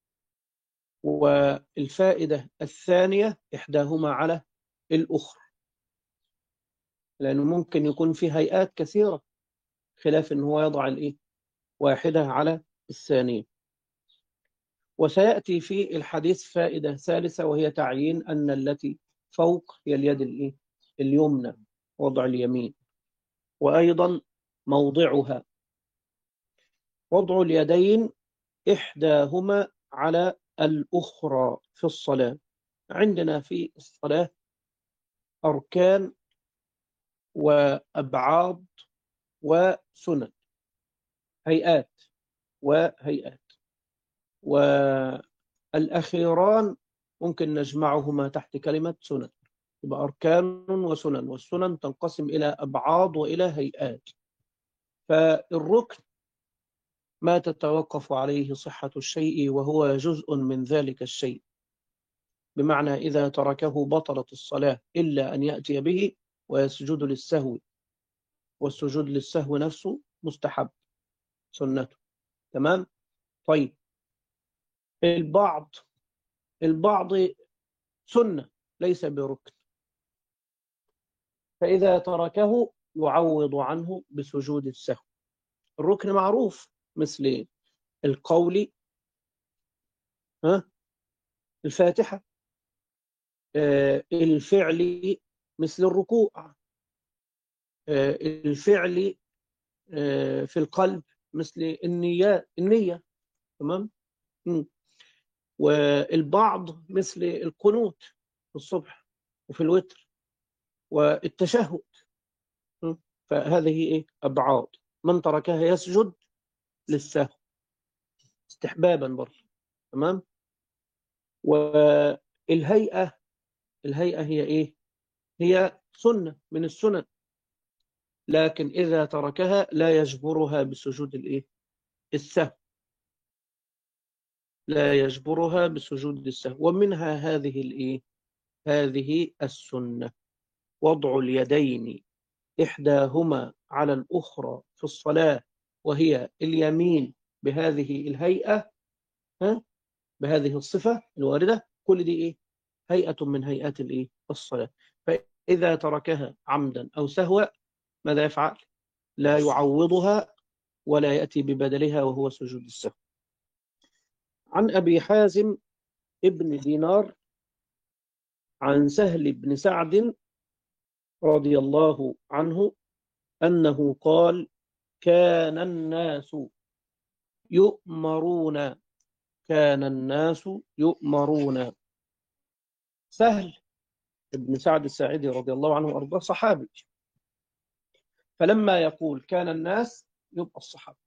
والفائدة الثانية إحداهما على الأخرى، لأنه ممكن يكون في هيئات كثيرة، خلاف أنه هو يضع الإيه؟ واحدة على الثانية. وسيأتي في الحديث فائدة ثالثة، وهي تعيين أن التي فوق هي اليد الإيه؟ اليمنى، وضع اليمين، وأيضا موضعها. وضع اليدين إحداهما على الأخرى في الصلاة. عندنا في الصلاة أركان وأبعاد وسنن، هيئات وهيئات، والأخيران ممكن نجمعهما تحت كلمة سنن، يبقى أركان وسنن، والسنن تنقسم إلى أبعاد وإلى هيئات. فالركن ما تتوقف عليه صحة الشيء وهو جزء من ذلك الشيء، بمعنى إذا تركه بطلت الصلاة إلا أن يأتي به ويسجد للسهو، والسجود للسهو نفسه مستحب سنته. تمام؟ طيب، البعض سنة ليس بركن، فإذا تركه يعوض عنه بسجود السهو. الركن معروف، مثل القول، الفاتحة، الفعل مثل الركوع، الفعل في القلب مثل النية. تمام؟ والبعض مثل القنوت في الصبح وفي الوتر والتشهد. فهذه أبعاد من تركها يسجد للسهو استحبابا برضه. تمام؟ والهيئة هي إيه؟ هي سنة من السنن، لكن إذا تركها لا يجبرها بسجود السهو. لا يجبرها بسجود السهو. ومنها هذه السنة: وضع اليدين إحداهما على الأخرى في الصلاة وهي اليمين بهذه الهيئة، بهذه الصفة الواردة. كل دي هيئة من هيئات الصلاة. فإذا تركها عمدا أو سهوا ماذا يفعل؟ لا يعوضها ولا يأتي ببدلها وهو سجود السهو. عن أبي حازم ابن دينار عن سهل بن سعد رضي الله عنه أنه قال: كان الناس يؤمرون كان الناس يؤمرون. سهل بن سعد الساعدي رضي الله عنه وأرضاه صحابي، فلما يقول كان الناس يبقى الصحابة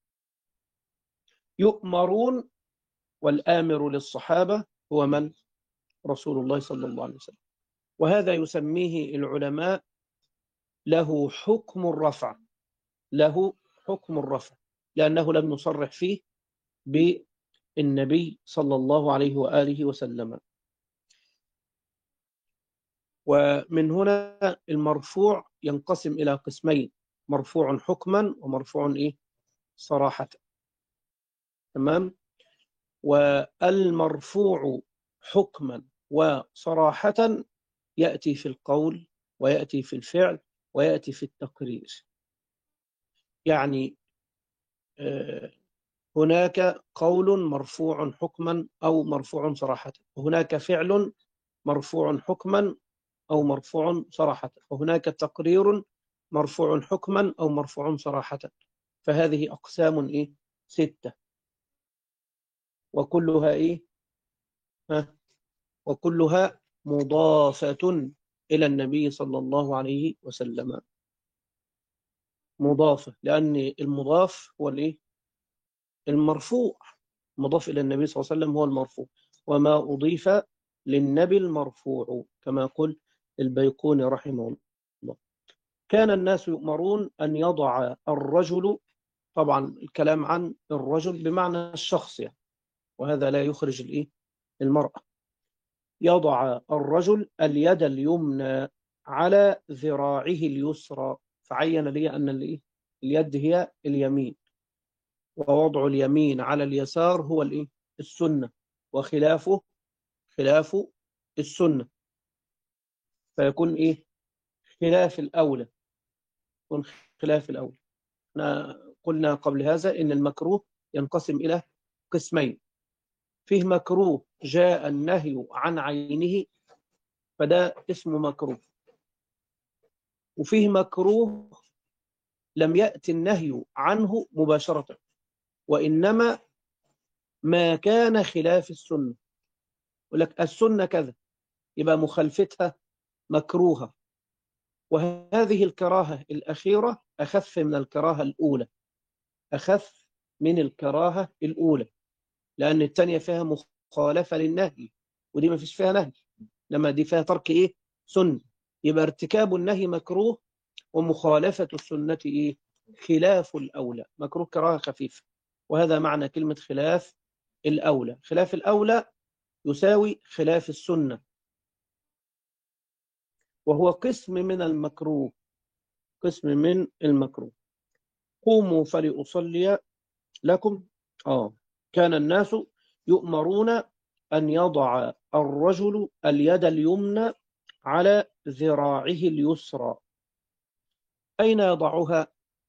يؤمرون، والآمر للصحابة هو من؟ رسول الله صلى الله عليه وسلم. وهذا يسميه العلماء له حكم الرفع، له حكم الرفع، لأنه لم يصرح فيه بالنبي صلى الله عليه وآله وسلم. ومن هنا المرفوع ينقسم إلى قسمين: مرفوع حكما ومرفوع صراحة. تمام. والمرفوع حكما وصراحة يأتي في القول ويأتي في الفعل ويأتي في التقرير. يعني هناك قول مرفوع حكما أو مرفوع صراحة، وهناك فعل مرفوع حكما أو مرفوع صراحة، وهناك تقرير مرفوع حكما أو مرفوع صراحة. فهذه أقسام 6، وكلها وكلها مضافة إلى النبي صلى الله عليه وسلم. مضافة، لأن المضاف هو المرفوع. مضاف إلى النبي صلى الله عليه وسلم هو المرفوع، وما أضيف للنبي المرفوع، كما قل البيقوني رحمه الله. كان الناس يؤمرون أن يضع الرجل، طبعا الكلام عن الرجل بمعنى الشخص يعني، وهذا لا يخرج المرأة. يضع الرجل اليد اليمنى على ذراعه اليسرى، فعين لي أن اليد هي اليمين، ووضع اليمين على اليسار هو السنة، وخلافه خلاف السنة، فيكون خلاف الأولى. يكون خلاف الأولى. قلنا قبل هذا إن المكروه ينقسم إلى قسمين: فيه مكروه جاء النهي عن عينه فده اسمه مكروه، وفيه مكروه لم يأتي النهي عنه مباشرة، وإنما ما كان خلاف السنة. يقول لك السنة كذا، يبقى مخالفتها مكروهة، وهذه الكراهة الأخيرة أخف من الكراهة الأولى، أخف من الكراهة الأولى، لأن الثانية فيها مخالفة للنهي، ودي ما فيش فيها نهي، لما دي فيها ترك سنة. يبقى ارتكاب النهي مكروه، ومخالفة السنة خلاف الأولى، مكروه كراهة خفيفة. وهذا معنى كلمة خلاف الأولى. خلاف الأولى يساوي خلاف السنة، وهو قسم من المكروه، قسم من المكروه. قوموا فلأصلي لكم. كان الناس يؤمرون أن يضع الرجل اليد اليمنى على ذراعه اليسرى. أين يضعها؟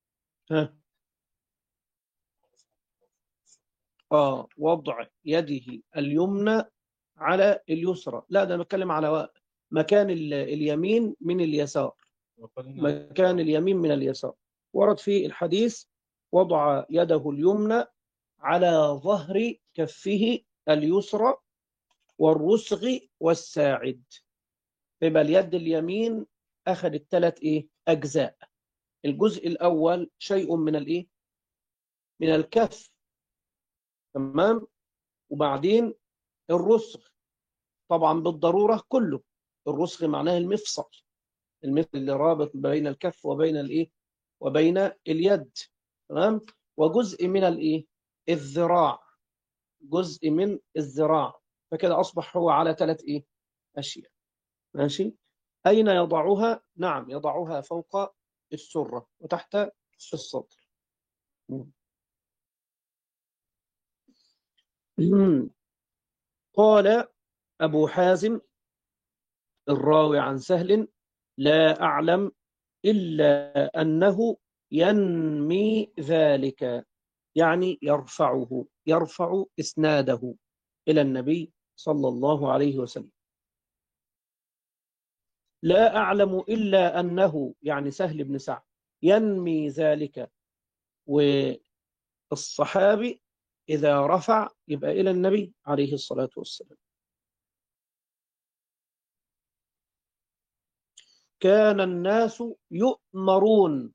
وضع يده اليمنى على اليسرى. لا، ده نتكلم على مكان اليمين من اليسار، مكان اليمين من اليسار. ورد في الحديث: وضع يده اليمنى على ظهر كفه اليسرى والرسغ والساعد. يبقى اليد اليمين أخذت 3 أجزاء. الجزء الأول شيء من من الكف، تمام، وبعدين الرسغ، طبعا بالضرورة كله. الرسغ معناه المفصل اللي رابط بين الكف وبين وبين اليد، تمام. وجزء من الذراع، جزء من الذراع، فكده أصبح هو على 3 أشياء. ماشي. أين يضعها؟ نعم، يضعها فوق السرة وتحت الصدر. قال أبو حازم الراوي عن سهل: لا أعلم إلا أنه ينمي ذلك، يعني يرفعه، يرفع إسناده إلى النبي صلى الله عليه وسلم. لا أعلم إلا أنه، يعني سهل بن سعد، ينمي ذلك. والصحابي إذا رفع يبقى إلى النبي عليه الصلاة والسلام. كان الناس يؤمرون،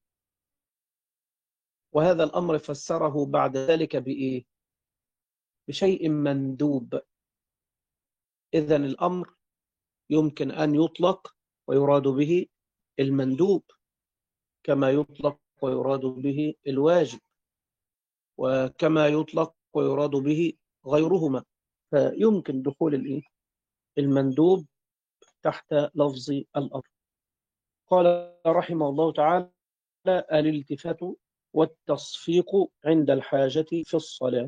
وهذا الأمر فسره بعد ذلك بإيه؟ بشيء مندوب. إذن الأمر يمكن أن يطلق ويراد به المندوب، كما يطلق ويراد به الواجب، وكما يطلق ويراد به غيرهما. فيمكن دخول المندوب تحت لفظ الأمر. قال رحمه الله تعالى: الالتفات والتصفيق عند الحاجة في الصلاة.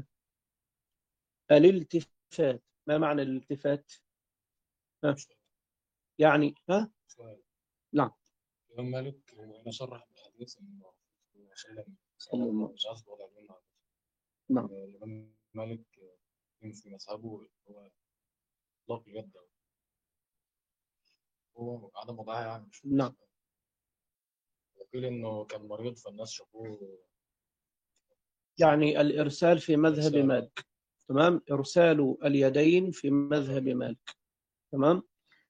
الالتفات، ما معنى الالتفات؟ ها؟ يعني سؤال. نعم. الإمام مالك هو هنا صرح بالحديث إنه شيئا صلى الله. مش قصده ولا منه. نعم. الإمام مالك في مذهبه هو إطلاق اليد، هو عدم وضعها يعني مش نعم. وقيل إنه كان مريض فالناس شافوه يعني الإرسال في مذهب إرسال. مالك. تمام. إرسال اليدين في مذهب مالك. تمام.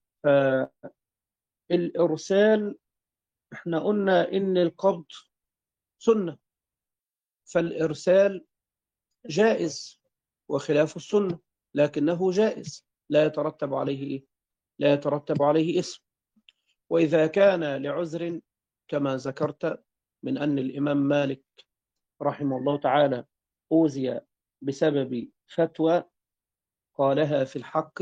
الإرسال احنا قلنا إن القبض سنة، فالإرسال جائز وخلاف السنة، لكنه جائز، لا يترتب عليه لا يترتب عليه اسم. وإذا كان لعذر كما ذكرت، من أن الإمام مالك رحمه الله تعالى أوذي بسبب فتوى قالها في الحق،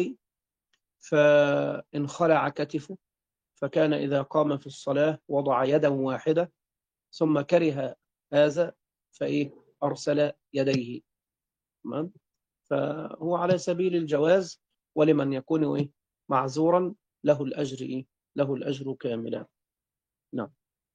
فانخلع كتفه، فكان إذا قام في الصلاة وضع يدا واحدة، ثم كره هذا أرسل يديه. تمام. فهو على سبيل الجواز، ولمن يكون معذورا له الأجر له الأجر كاملا. نعم.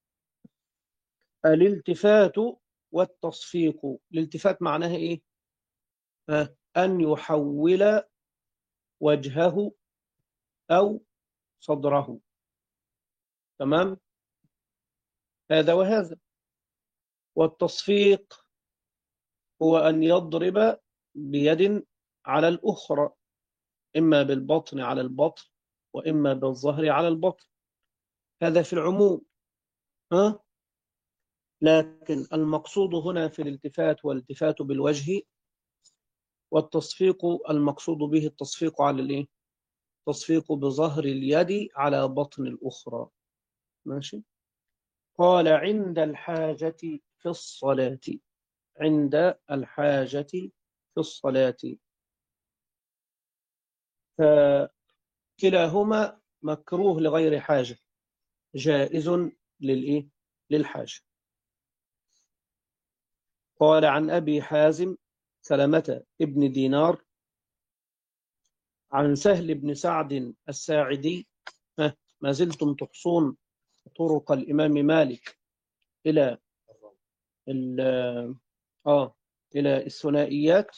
الالتفات والتصفيق. الالتفات معناها إيه؟ أن يحول وجهه أو صدره. تمام. هذا وهذا. والتصفيق هو أن يضرب بيد على الأخرى، إما بالبطن على البطن، وإما بالظهر على البطن. هذا في العموم. لكن المقصود هنا في الالتفات والالتفات بالوجه، والتصفيق المقصود به التصفيق على التصفيق بظهر اليد على بطن الأخرى. ماشي. قال: عند الحاجة في الصلاة. عند الحاجة في الصلاة. فكلاهما مكروه لغير حاجة، جائز للحاجة. قال: عن أبي حازم سلمة ابن دينار عن سهل بن سعد الساعدي. ما زلتم تحصون طرق الإمام مالك إلى إلى الثنائيات.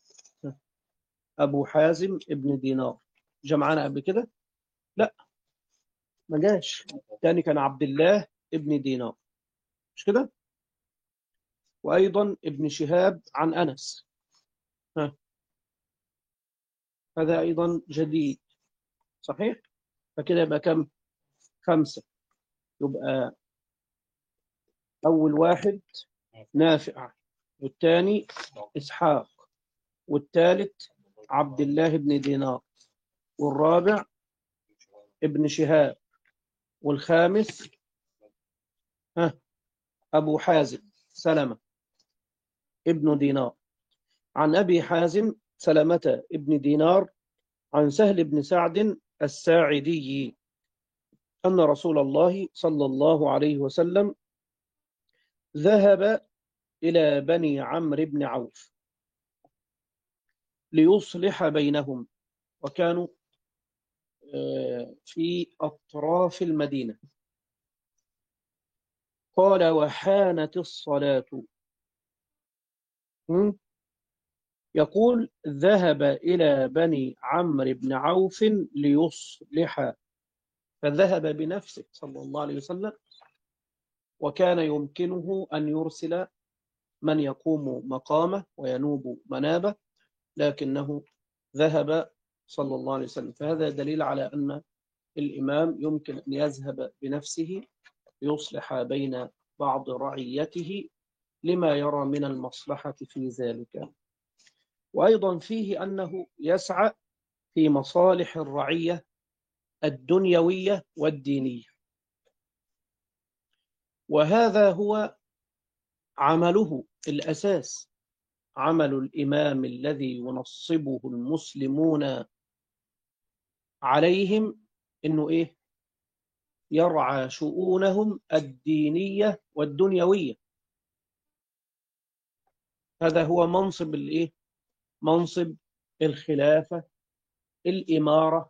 أبو حازم ابن دينار جمعنا قبل كده؟ لا، ما جاش. تاني كان عبد الله ابن دينار، مش كده؟ وأيضا ابن شهاب عن أنس. هذا أيضا جديد. صحيح. فكده يبقى كم؟ 5. يبقى أول واحد نافع، والثاني إسحاق، والثالث عبد الله بن دينار، والرابع ابن شهاب، والخامس أبو حازم سلمة ابن دينار. عن أبي حازم سلمة ابن دينار عن سهل بن سعد الساعدي أن رسول الله صلى الله عليه وسلم ذهب إلى بني عمرو بن عوف ليصلح بينهم، وكانوا في أطراف المدينة. قال وحانت الصلاة. يقول ذهب إلى بني عمرو بن عوف ليصلح، فذهب بنفسه صلى الله عليه وسلم، وكان يمكنه أن يرسل من يقوم مقامه وينوب منابه، لكنه ذهب صلى الله عليه وسلم. فهذا دليل على أن الإمام يمكن أن يذهب بنفسه ليصلح بين بعض رعيته لما يرى من المصلحة في ذلك. وأيضا فيه أنه يسعى في مصالح الرعية الدنيوية والدينية، وهذا هو عمله الأساس، عمل الإمام الذي ينصبه المسلمون عليهم، إنه إيه؟ يرعى شؤونهم الدينية والدنيوية. هذا هو منصب الإيه؟ منصب الخلافة، الإمارة.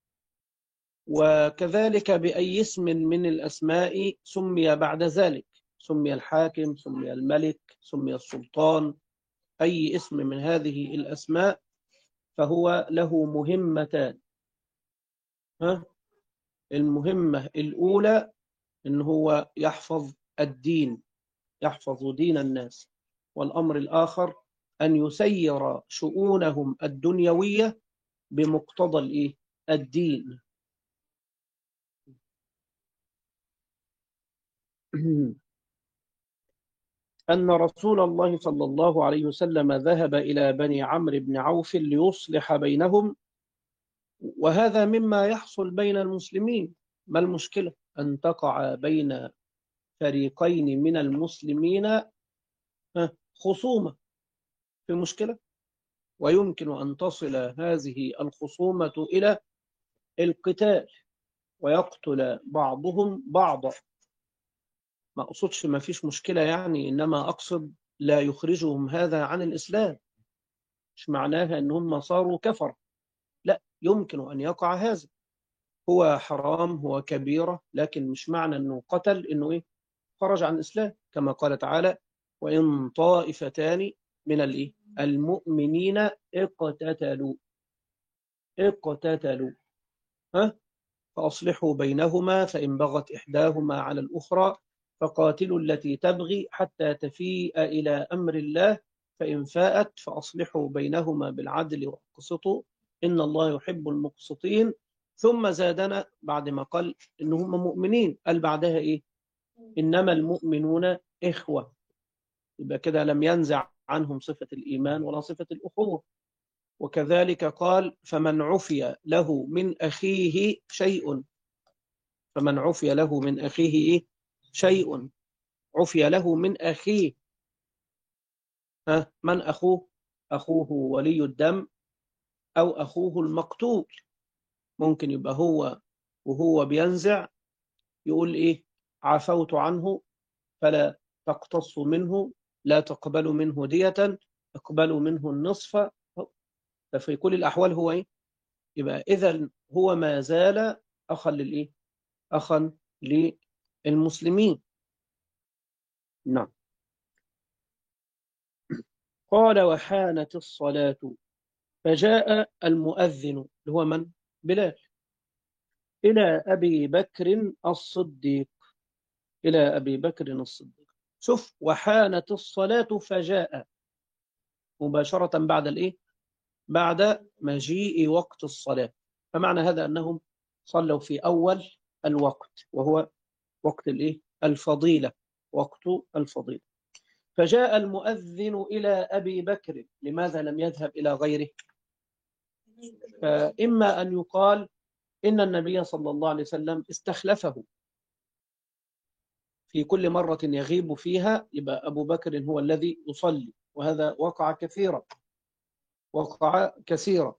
وكذلك بأي اسم من الأسماء سمي بعد ذلك، سمي الحاكم، سمي الملك، سمي السلطان، أي اسم من هذه الأسماء فهو له مهمتان. المهمة الأولى إن هو يحفظ الدين، يحفظ دين الناس، والأمر الآخر أن يسير شؤونهم الدنيوية بمقتضى الدين. أن رسول الله صلى الله عليه وسلم ذهب إلى بني عمرو بن عوف ليصلح بينهم، وهذا مما يحصل بين المسلمين. ما المشكلة أن تقع بين فريقين من المسلمين خصومة؟ في مشكلة؟ ويمكن أن تصل هذه الخصومة إلى القتال ويقتل بعضهم بعضا. ما أقصدش ما فيش مشكلة يعني، إنما أقصد لا يخرجهم هذا عن الإسلام. مش معناها أنهم صاروا كفر، لا، يمكن أن يقع هذا، هو حرام، هو كبيرة، لكن مش معنى أنه قتل أنه خرج عن الإسلام. كما قال تعالى وإن طائفتان من المؤمنين اقتتلوا فأصلحوا بينهما فإن بغت إحداهما على الأخرى فقاتلوا التي تبغي حتى تفيء إلى أمر الله فإن فاءت فأصلحوا بينهما بالعدل واقسطوا إن الله يحب المقسطين. ثم زادنا بعد ما قال إنهم مؤمنين، قال بعدها إنما المؤمنون إخوة. يبقى كده لم ينزع عنهم صفة الإيمان ولا صفة الأخوة. وكذلك قال فمن عفي له من أخيه شيء، فمن عفي له من أخيه شيء، عفي له من أخيه. من أخوه؟ أخوه ولي الدم أو أخوه المقتول. ممكن يبقى هو وهو بينزع يقول عفوت عنه فلا تقتصوا منه، لا تقبلوا منه دية، اقبلوا منه النصف. ففي كل الأحوال هو يبقى إذن هو ما زال أخا أخا للمسلمين. نعم. قال وحانت الصلاة فجاء المؤذن اللي هو من؟ بلال، إلى أبي بكر الصديق، إلى أبي بكر الصديق. شوف، وحانت الصلاة فجاء مباشرة بعد بعد مجيء وقت الصلاة. فمعنى هذا أنهم صلوا في أول الوقت، وهو وقت الفضيلة، وقت الفضيلة. فجاء المؤذن إلى أبي بكر، لماذا لم يذهب إلى غيره؟ فإما أن يقال إن النبي صلى الله عليه وسلم استخلفه في كل مرة يغيب فيها، يبقى أبو بكر هو الذي يصلي، وهذا وقع كثيرا. وقع كثيرا،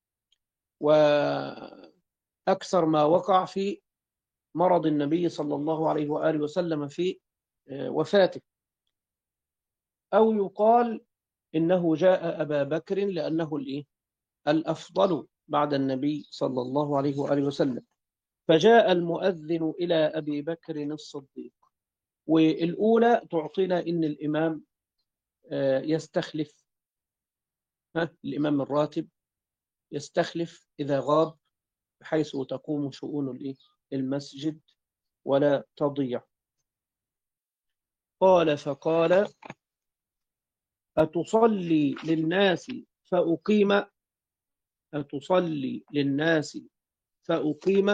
وأكثر ما وقع في مرض النبي صلى الله عليه وآله وسلم في وفاته، أو يقال إنه جاء أبا بكر لأنه الأفضل بعد النبي صلى الله عليه وآله وسلم، فجاء المؤذن إلى أبي بكر الصديق. والأولى تعطينا إن الإمام يستخلف، الإمام الراتب يستخلف إذا غاب، بحيث تقوم شؤون المسجد ولا تضيع. قال فقال أتصلي للناس فأقيم، أتصلي للناس فأقيم،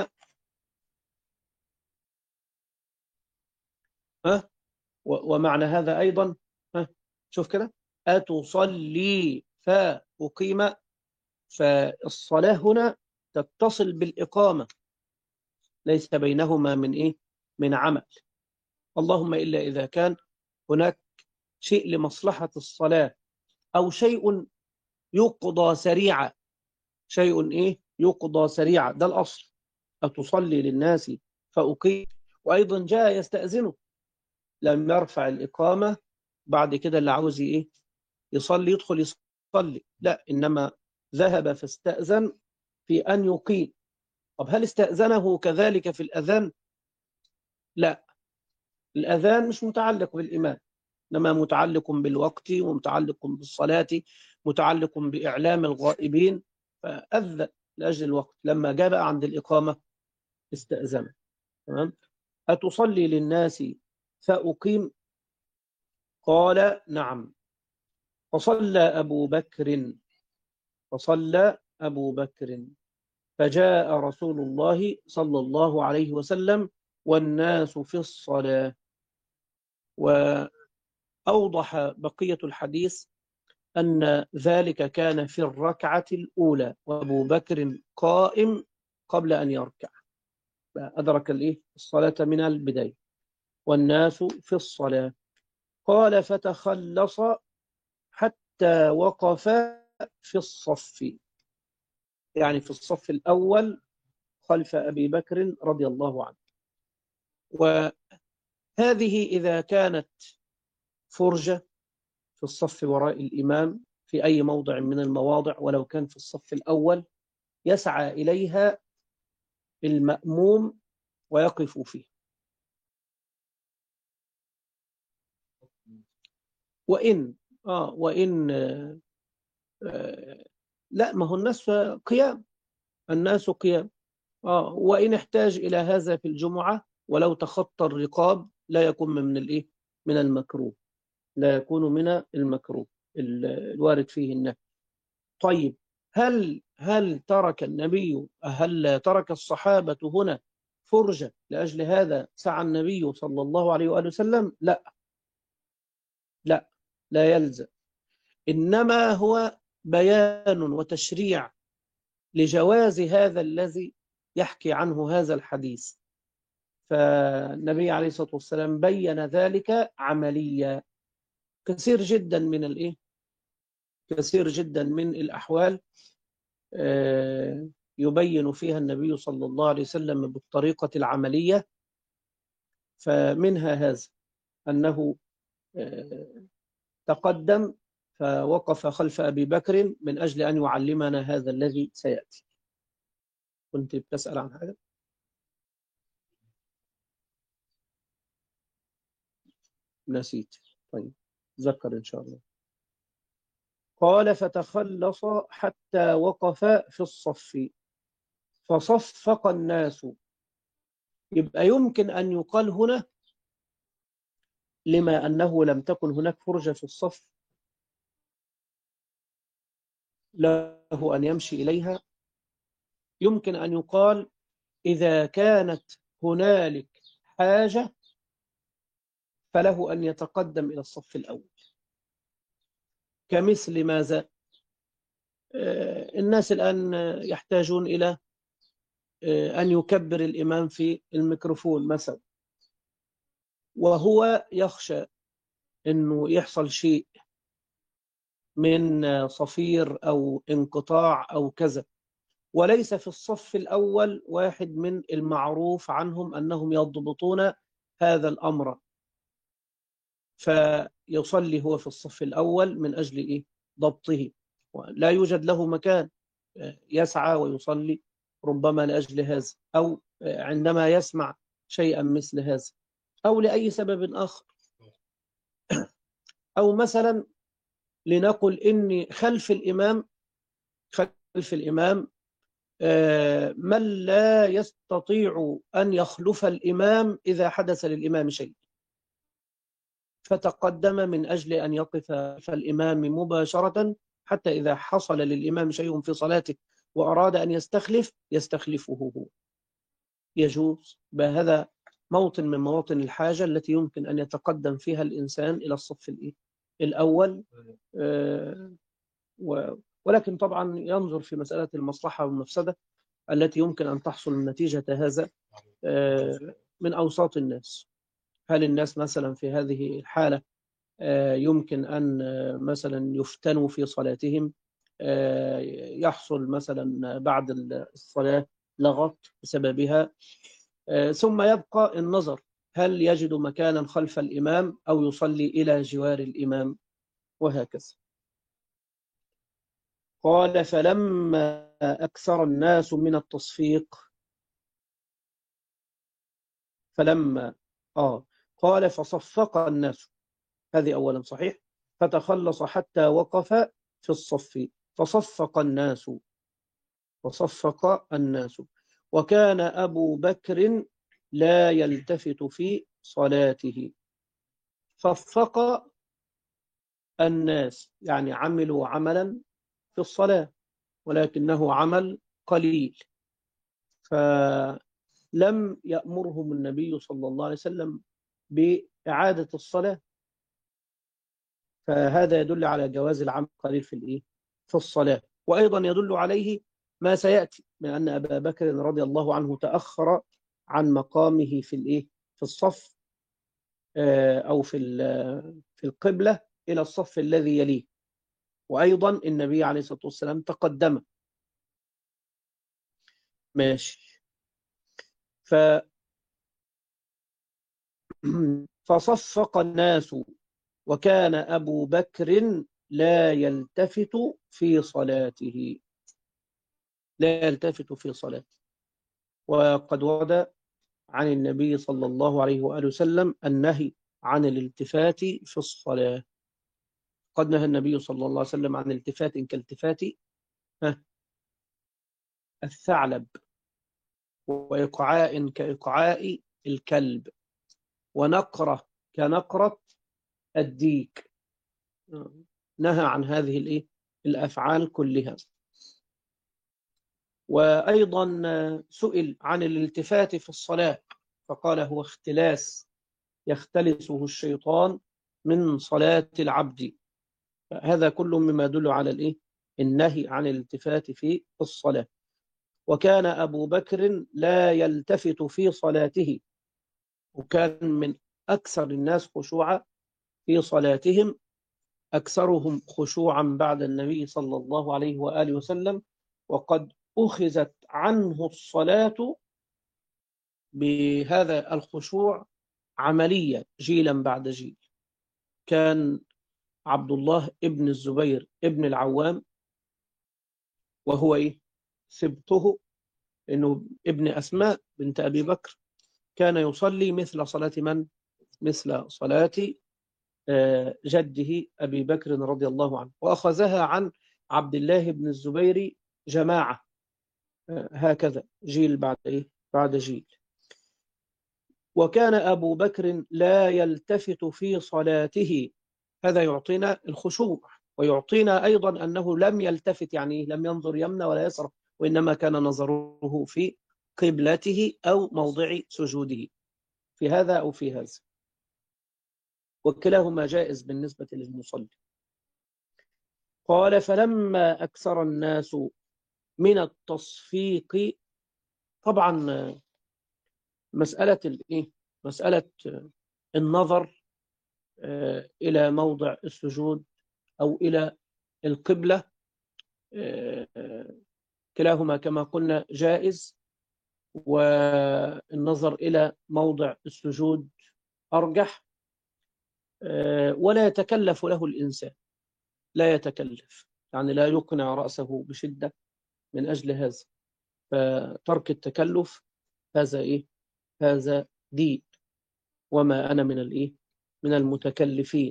ومعنى هذا أيضا، شوف كده، أتصلي فأقيم، فالصلاة هنا تتصل بالإقامة، ليس بينهما من عمل، اللهم إلا إذا كان هناك شيء لمصلحة الصلاة أو شيء يقضى سريعا، شيء يقضى سريعا، ده الأصل، أتصلي للناس فأقيم. وأيضا جاء يستأذنه، لم يرفع الإقامة، بعد كده اللي عاوز يصلي يدخل يصلي، لا، إنما ذهب فاستأذن في أن يقيم. طب هل استأذنه كذلك في الأذان؟ لا، الأذان مش متعلق بالإمام، إنما متعلق بالوقت ومتعلق بالصلاة، متعلق بإعلام الغائبين، فأذن لأجل الوقت، لما جاء بقى عند الإقامة استأذن. تمام. أتصلي للناس فأقيم؟ قال نعم. فصلى أبو بكر، فصلى أبو بكر، فجاء رسول الله صلى الله عليه وسلم والناس في الصلاة. وأوضح بقية الحديث أن ذلك كان في الركعة الأولى، وأبو بكر قائم قبل أن يركع، أدرك الصلاة من البداية، والناس في الصلاة. قال فتخلص حتى وقف في الصف، يعني في الصف الأول خلف أبي بكر رضي الله عنه. وهذه إذا كانت فرجة في الصف وراء الإمام في أي موضع من المواضع، ولو كان في الصف الأول، يسعى إليها المأموم ويقف فيه. وإن لا، ما هو الناس قيام، الناس قيام. وإن احتاج إلى هذا في الجمعة ولو تخطى الرقاب لا يكون من المكروه، لا يكون من المكروه الوارد فيه النهي. طيب، هل ترك النبي، هل ترك الصحابة هنا فرجة لأجل هذا سعى النبي صلى الله عليه وآله وسلم؟ لا، لا، لا يلزم، إنما هو بيان وتشريع لجواز هذا الذي يحكي عنه هذا الحديث. فالنبي عليه الصلاة والسلام بين ذلك عمليا. كثير جدا كثير جدا من الأحوال يبين فيها النبي صلى الله عليه وسلم بالطريقة العملية. فمنها هذا أنه تقدم فوقف خلف أبي بكر من أجل أن يعلمنا هذا الذي سيأتي. كنت بتسأل عن حاجة؟ نسيت. طيب، ذكر إن شاء الله. قال فتخلص حتى وقف في الصف فصفق الناس. يبقى يمكن أن يقال هنا لما أنه لم تكن هناك فرجة في الصف له أن يمشي إليها، يمكن أن يقال إذا كانت هنالك حاجة فله أن يتقدم إلى الصف الأول. كمثل ماذا؟ الناس الآن يحتاجون إلى أن يكبر الإمام في الميكروفون مثلا، وهو يخشى أنه يحصل شيء من صفير أو انقطاع أو كذا. وليس في الصف الأول واحد من المعروف عنهم أنهم يضبطون هذا الأمر، فيصلي هو في الصف الأول من أجل إيه؟ ضبطه. لا يوجد له مكان يسعى ويصلي ربما لأجل هذا، أو عندما يسمع شيئا مثل هذا، أو لأي سبب آخر. أو مثلا لنقل إني خلف الإمام من لا يستطيع أن يخلف الإمام إذا حدث للإمام شيء، فتقدم من أجل أن يقف خلف الإمام مباشرة، حتى إذا حصل للإمام شيء في صلاته وأراد أن يستخلفه هو. يجوز بهذا موطن من مواطن الحاجة التي يمكن أن يتقدم فيها الإنسان إلى الصف الأول. ولكن طبعا ينظر في مسألة المصلحة والمفسدة التي يمكن أن تحصل من نتيجة هذا من أوساط الناس. هل الناس مثلا في هذه الحالة يمكن أن مثلا يفتنوا في صلاتهم، يحصل مثلا بعد الصلاة لغط بسببها، ثم يبقى النظر هل يجد مكانا خلف الإمام أو يصلي إلى جوار الإمام، وهكذا. قال فلما أكثر الناس من التصفيق فلما قال فصفق الناس، هذه أولا صحيح، فتخلص حتى وقف في الصف، فصفق الناس. وكان أبو بكر لا يلتفت في صلاته. صفق الناس يعني عملوا عملا في الصلاة ولكنه عمل قليل، فلم يأمرهم النبي صلى الله عليه وسلم بإعادة الصلاة. فهذا يدل على جواز العمل القليل في الصلاة. وأيضا يدل عليه ما سيأتي من أن أبا بكر رضي الله عنه تأخر عن مقامه في الصف أو في القبلة إلى الصف الذي يليه، وأيضا النبي عليه الصلاة والسلام تقدم. ماشي. فصفق الناس وكان أبو بكر لا يلتفت في صلاته، وقد ورد عن النبي صلى الله عليه وآله وسلم النهي عن الالتفات في الصلاة. قد نهى النبي صلى الله عليه وسلم عن التفات كالتفات الثعلب، وإقعاء كإقعاء الكلب، ونقرة كنقرة الديك. نهى عن هذه الأفعال كلها. وأيضا سئل عن الالتفات في الصلاة فقال هو اختلاس يختلسه الشيطان من صلاة العبد. هذا كله مما يدل على النهي عن الالتفات في الصلاة. وكان أبو بكر لا يلتفت في صلاته، وكان من أكثر الناس خشوعا في صلاتهم، أكثرهم خشوعا بعد النبي صلى الله عليه وآله وسلم. وقد أخذت عنه الصلاة بهذا الخشوع عملية جيلا بعد جيل. كان عبد الله ابن الزبير ابن العوام، وهو سبته إنه ابن أسماء بنت أبي بكر، كان يصلي مثل صلاة من؟ مثل صلاة جده أبي بكر رضي الله عنه، وأخذها عن عبد الله بن الزبير جماعة، هكذا جيل بعد جيل. وكان أبو بكر لا يلتفت في صلاته، هذا يعطينا الخشوع، ويعطينا أيضا أنه لم يلتفت، يعني لم ينظر يمنى ولا يسرى، وإنما كان نظره في قبلته أو موضع سجوده، في هذا أو في هذا، وكلاهما جائز بالنسبة للمصلي. قال فلما أكثر الناس من التصفيق، طبعا مسألة النظر إلى موضع السجود أو إلى القبلة كلاهما كما قلنا جائز، والنظر إلى موضع السجود أرجح، ولا يتكلف له الإنسان، لا يتكلف، يعني لا يقنع رأسه بشدة من أجل هذا. فترك التكلف هذا إيه؟ هذا دين، وما أنا من الإيه؟ من المتكلفين.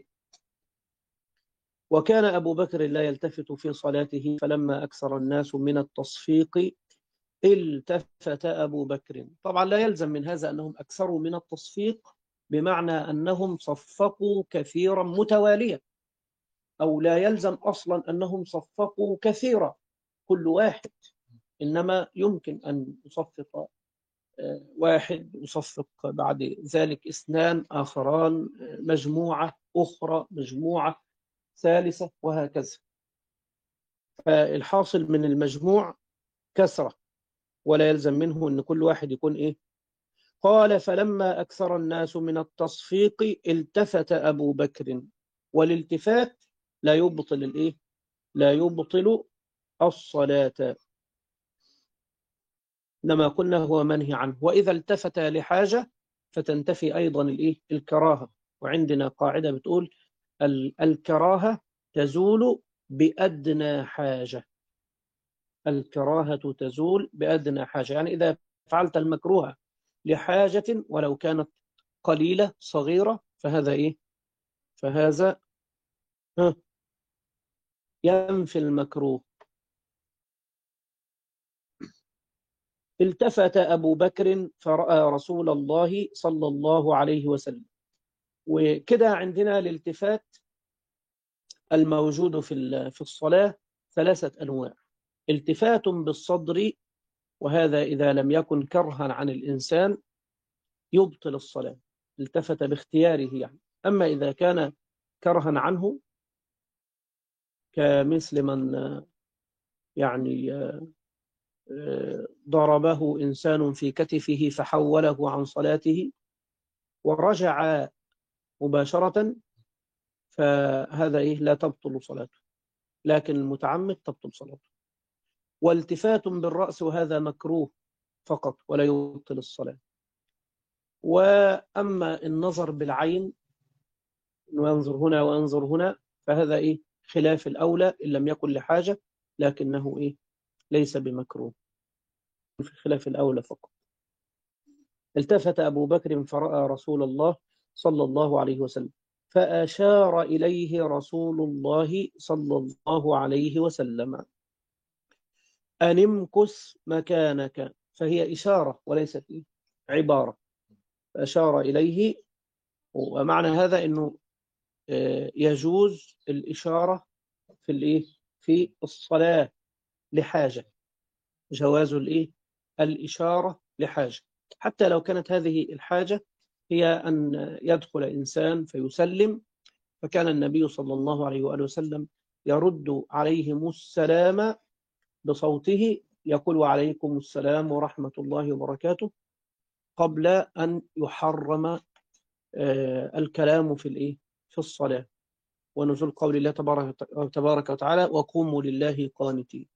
وكان أبو بكر لا يلتفت في صلاته، فلما أكثر الناس من التصفيق التفت أبو بكر. طبعا لا يلزم من هذا أنهم أكثروا من التصفيق بمعنى أنهم صفقوا كثيرا متواليا، أو لا يلزم أصلا أنهم صفقوا كثيرا كل واحد، إنما يمكن أن يصفق واحد، يصفق بعد ذلك اثنان آخران، مجموعة أخرى، مجموعة ثالثة، وهكذا. فالحاصل من المجموع كثرة، ولا يلزم منه أن كل واحد يكون إيه. قال فلما أكثر الناس من التصفيق التفت أبو بكر. والالتفات لا يبطل الإيه؟ لا يبطل الصلاة، إنما قلنا هو منهي عنه. وإذا التفت لحاجة فتنتفي أيضا الإيه؟ الكراهة. وعندنا قاعدة بتقول الكراهة تزول بأدنى حاجة. الكراهة تزول بأدنى حاجة، يعني إذا فعلت المكروه لحاجة ولو كانت قليلة صغيرة فهذا إيه؟ فهذا ينفي المكروه. التفت أبو بكر فرأى رسول الله صلى الله عليه وسلم. وكده عندنا الالتفات الموجود في الصلاة ثلاثة أنواع. التفات بالصدر، وهذا إذا لم يكن كرها عن الإنسان يبطل الصلاة، التفت باختياره يعني. أما إذا كان كرها عنه، كمثل من يعني ضربه إنسان في كتفه فحوله عن صلاته ورجع مباشرة، فهذا إيه؟ لا تبطل صلاته، لكن المتعمد تبطل صلاته. والتفات بالرأس، وهذا مكروه فقط ولا يبطل الصلاة. وأما النظر بالعين، وينظر هنا وينظر هنا، فهذا إيه؟ خلاف الأولى إن لم يكن لحاجة، لكنه إيه؟ ليس بمكروه، في خلاف الأولى فقط. التفت أبو بكر فرأى رسول الله صلى الله عليه وسلم، فأشار إليه رسول الله صلى الله عليه وسلم أن امكث مكانك. فهي إشارة وليست عبارة. فأشار إليه، ومعنى هذا أنه يجوز الإشارة في الصلاة لحاجة، جواز الإشارة لحاجة، حتى لو كانت هذه الحاجة هي أن يدخل إنسان فيسلم، فكان النبي صلى الله عليه وآله وسلم يرد عليهم السلام بصوته، يقول وعليكم السلام ورحمة الله وبركاته، قبل أن يحرم الكلام في الصلاة، ونزول قول الله تبارك وتعالى وقوموا لله قانتين.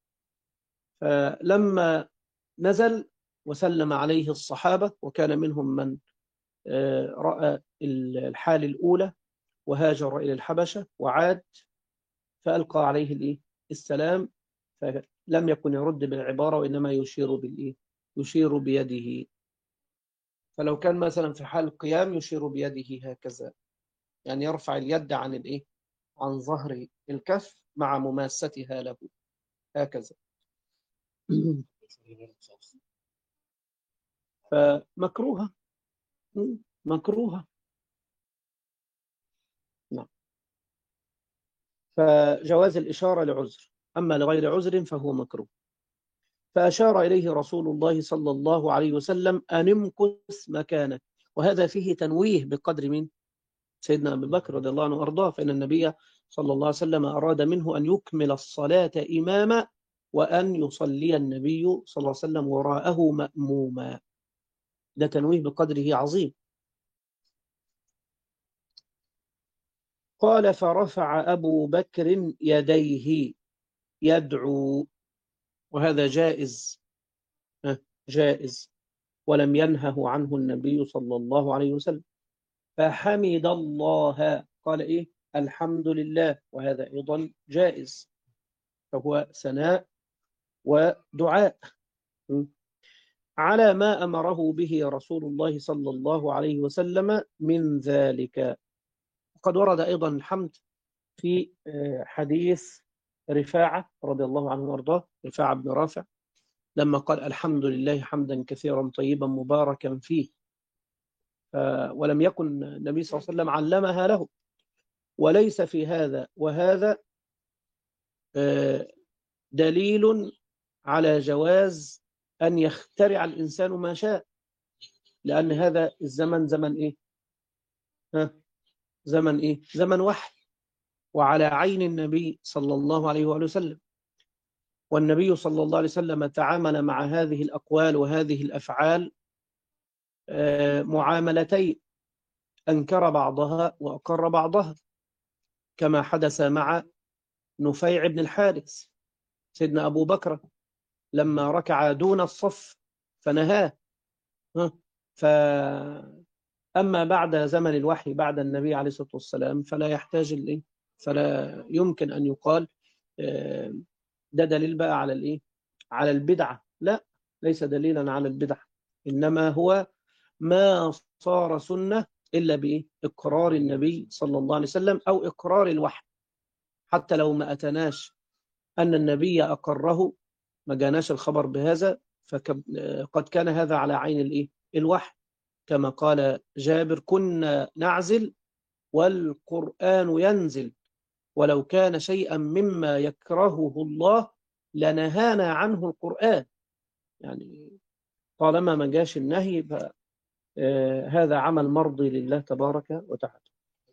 فلما نزل وسلم عليه الصحابة، وكان منهم من رأى الحال الأولى وهاجر إلى الحبشة وعاد، فألقى عليه السلام، فلم يكن يرد بالعبارة وإنما يشير بيده. فلو كان مثلا في حال القيام يشير بيده هكذا، يعني يرفع اليد عن ظهر الكف مع مماستها له هكذا. فمكروهة، مكروهة، نعم. فجواز الإشارة لعذر، أما لغير عذر فهو مكروه. فأشار إليه رسول الله صلى الله عليه وسلم أن امكث مكانه. وهذا فيه تنويه بقدر من سيدنا أبي بكر رضي الله عنه وأرضاه، فإن النبي صلى الله عليه وسلم أراد منه أن يكمل الصلاة إماما، وأن يصلي النبي صلى الله عليه وسلم وراءه مأموما. ده تنويه بقدره عظيم. قال فرفع أبو بكر يديه يدعو، وهذا جائز، جائز، ولم ينهه عنه النبي صلى الله عليه وسلم. فحمد الله، قال إيه؟ الحمد لله، وهذا أيضا جائز، فهو ثناء ودعاء على ما أمره به رسول الله صلى الله عليه وسلم من ذلك. وقد ورد أيضا الحمد في حديث رفاعة رضي الله عنه وارضاه، رفاعة بن رافع، لما قال الحمد لله حمدا كثيرا طيبا مباركا فيه، ولم يكن النبي صلى الله عليه وسلم علمها له. وليس في هذا وهذا دليل على جواز أن يخترع الإنسان ما شاء، لأن هذا الزمن زمن إيه؟ زمن إيه؟ زمن وحي، وعلى عين النبي صلى الله عليه وآله وسلم. والنبي صلى الله عليه وسلم تعامل مع هذه الأقوال وهذه الأفعال معاملتين، أنكر بعضها وأقر بعضها، كما حدث مع نفيع بن الحارث سيدنا أبو بكر لما ركع دون الصف فنهاه. فأما بعد زمن الوحي بعد النبي عليه الصلاة والسلام فلا يحتاج الإيه، فلا يمكن أن يقال ده دليل بقى على الإيه، على البدعة. لا، ليس دليلا على البدعة، إنما هو ما صار سنة إلا بإيه؟ إقرار النبي صلى الله عليه وسلم أو إقرار الوحي. حتى لو ما أتناش أن النبي أقره، ما جاناش الخبر بهذا، فقد كان هذا على عين الإيه؟ الوحي، كما قال جابر كنا نعزل والقرآن ينزل، ولو كان شيئا مما يكرهه الله لنهانا عنه القرآن. يعني طالما ما جاش النهي هذا عمل مرضي لله تبارك وتعالى.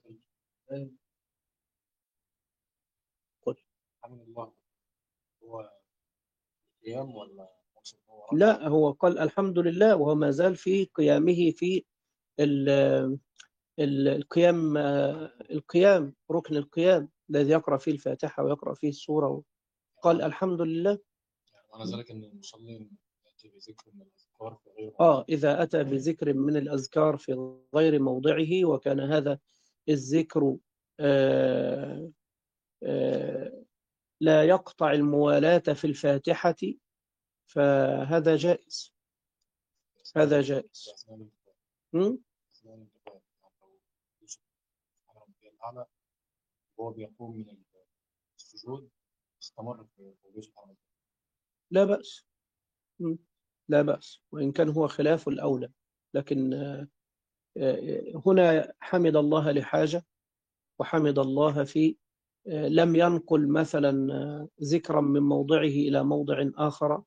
قل. الحمد لله. هو قيام ولا مقصد هو ركعة؟ لا، هو قال الحمد لله وهو ما زال في قيامه في القيام، القيام ركن القيام الذي يقرأ فيه الفاتحة ويقرأ فيه السورة، قال الحمد لله. يعني معنى ذلك أن المصلي يأتي بذكر من الأذكار في غير إذا أتى بذكر من الأذكار في غير موضعه، وكان هذا الذكر آه، لا يقطع الموالاة في الفاتحة فهذا جائز، هذا جائز. أثناء الانتقال. يعني لو يوسف سبحانه ربي الأعلى وهو بيقوم من السجود استمر في قوله سبحانه وتعالى. لا بأس. لا بأس، وإن كان هو خلاف الأولى، لكن هنا حمد الله لحاجة، وحمد الله في لم ينقل مثلا ذكرا من موضعه إلى موضع آخر.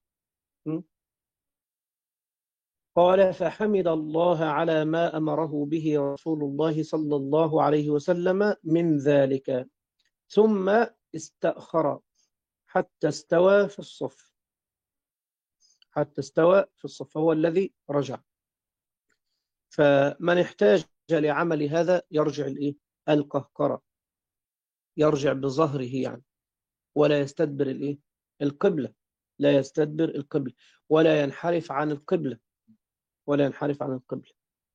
قال فحمد الله على ما أمره به رسول الله صلى الله عليه وسلم من ذلك، ثم استأخر حتى استوى في الصف، حتى استوى في الصف، هو الذي رجع. فمن احتاج لعمل هذا يرجع الإيه؟ القهقرة، يرجع بظهره يعني، ولا يستدبر الإيه؟ القبلة، لا يستدبر القبلة، ولا ينحرف عن القبلة، ولا ينحرف عن القبلة.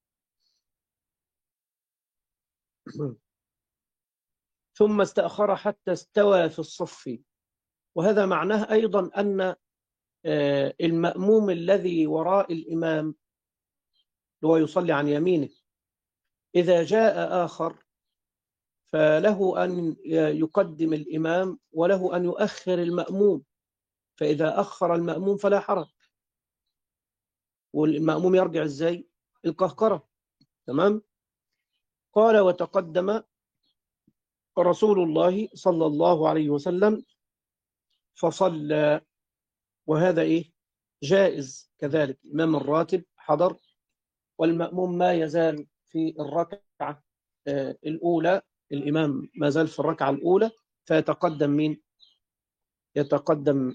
ثم استأخر حتى استوى في الصف. وهذا معناه أيضا أن المأموم الذي وراء الإمام هو يصلي عن يمينه، إذا جاء آخر فله أن يقدم الإمام وله أن يؤخر المأموم، فإذا أخر المأموم فلا حرج، والمأموم يرجع إزاي؟ القهقرة. تمام. قال وتقدم رسول الله صلى الله عليه وسلم فصلى، وهذا إيه؟ جائز كذلك. الإمام الراتب حضر والمأموم ما يزال في الركعة الأولى، الإمام ما زال في الركعة الأولى، فيتقدم مين؟ يتقدم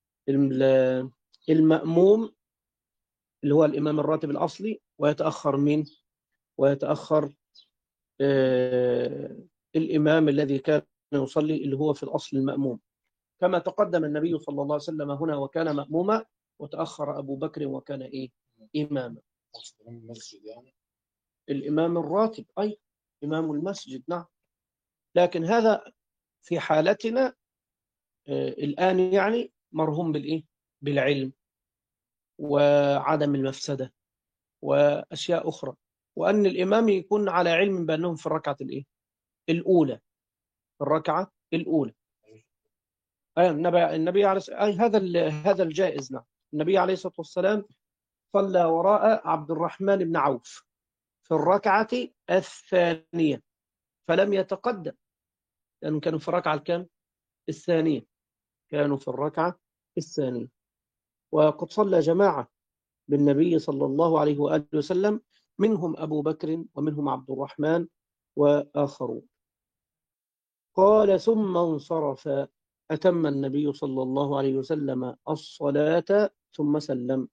المأموم اللي هو الإمام الراتب الأصلي، ويتأخر مين؟ ويتأخر الإمام الذي كان يصلي اللي هو في الأصل المأموم، كما تقدم النبي صلى الله عليه وسلم هنا وكان مأموما، وتأخر أبو بكر وكان إيه؟ إماما. إمام المسجد يعني. الإمام الراتب أي إمام المسجد، نعم. لكن هذا في حالتنا الآن يعني مرهوم بالإيه؟ بالعلم وعدم المفسدة وأشياء أخرى، وأن الإمام يكون على علم بأنهم في الركعة الإيه؟ الأولى، في الركعة الأولى. أي النبي عليه أي هذا الجائز، نعم. النبي عليه الصلاة والسلام صلى وراء عبد الرحمن بن عوف في الركعة الثانية فلم يتقدم، لأنهم كانوا في الركعة الكام؟ الثانية، كانوا في الركعة الثانية. وقد صلى جماعة بالنبي صلى الله عليه وآله وسلم، منهم أبو بكر ومنهم عبد الرحمن وآخرون. قال ثم انصرف، أتم النبي صلى الله عليه وسلم الصلاة ثم سلم،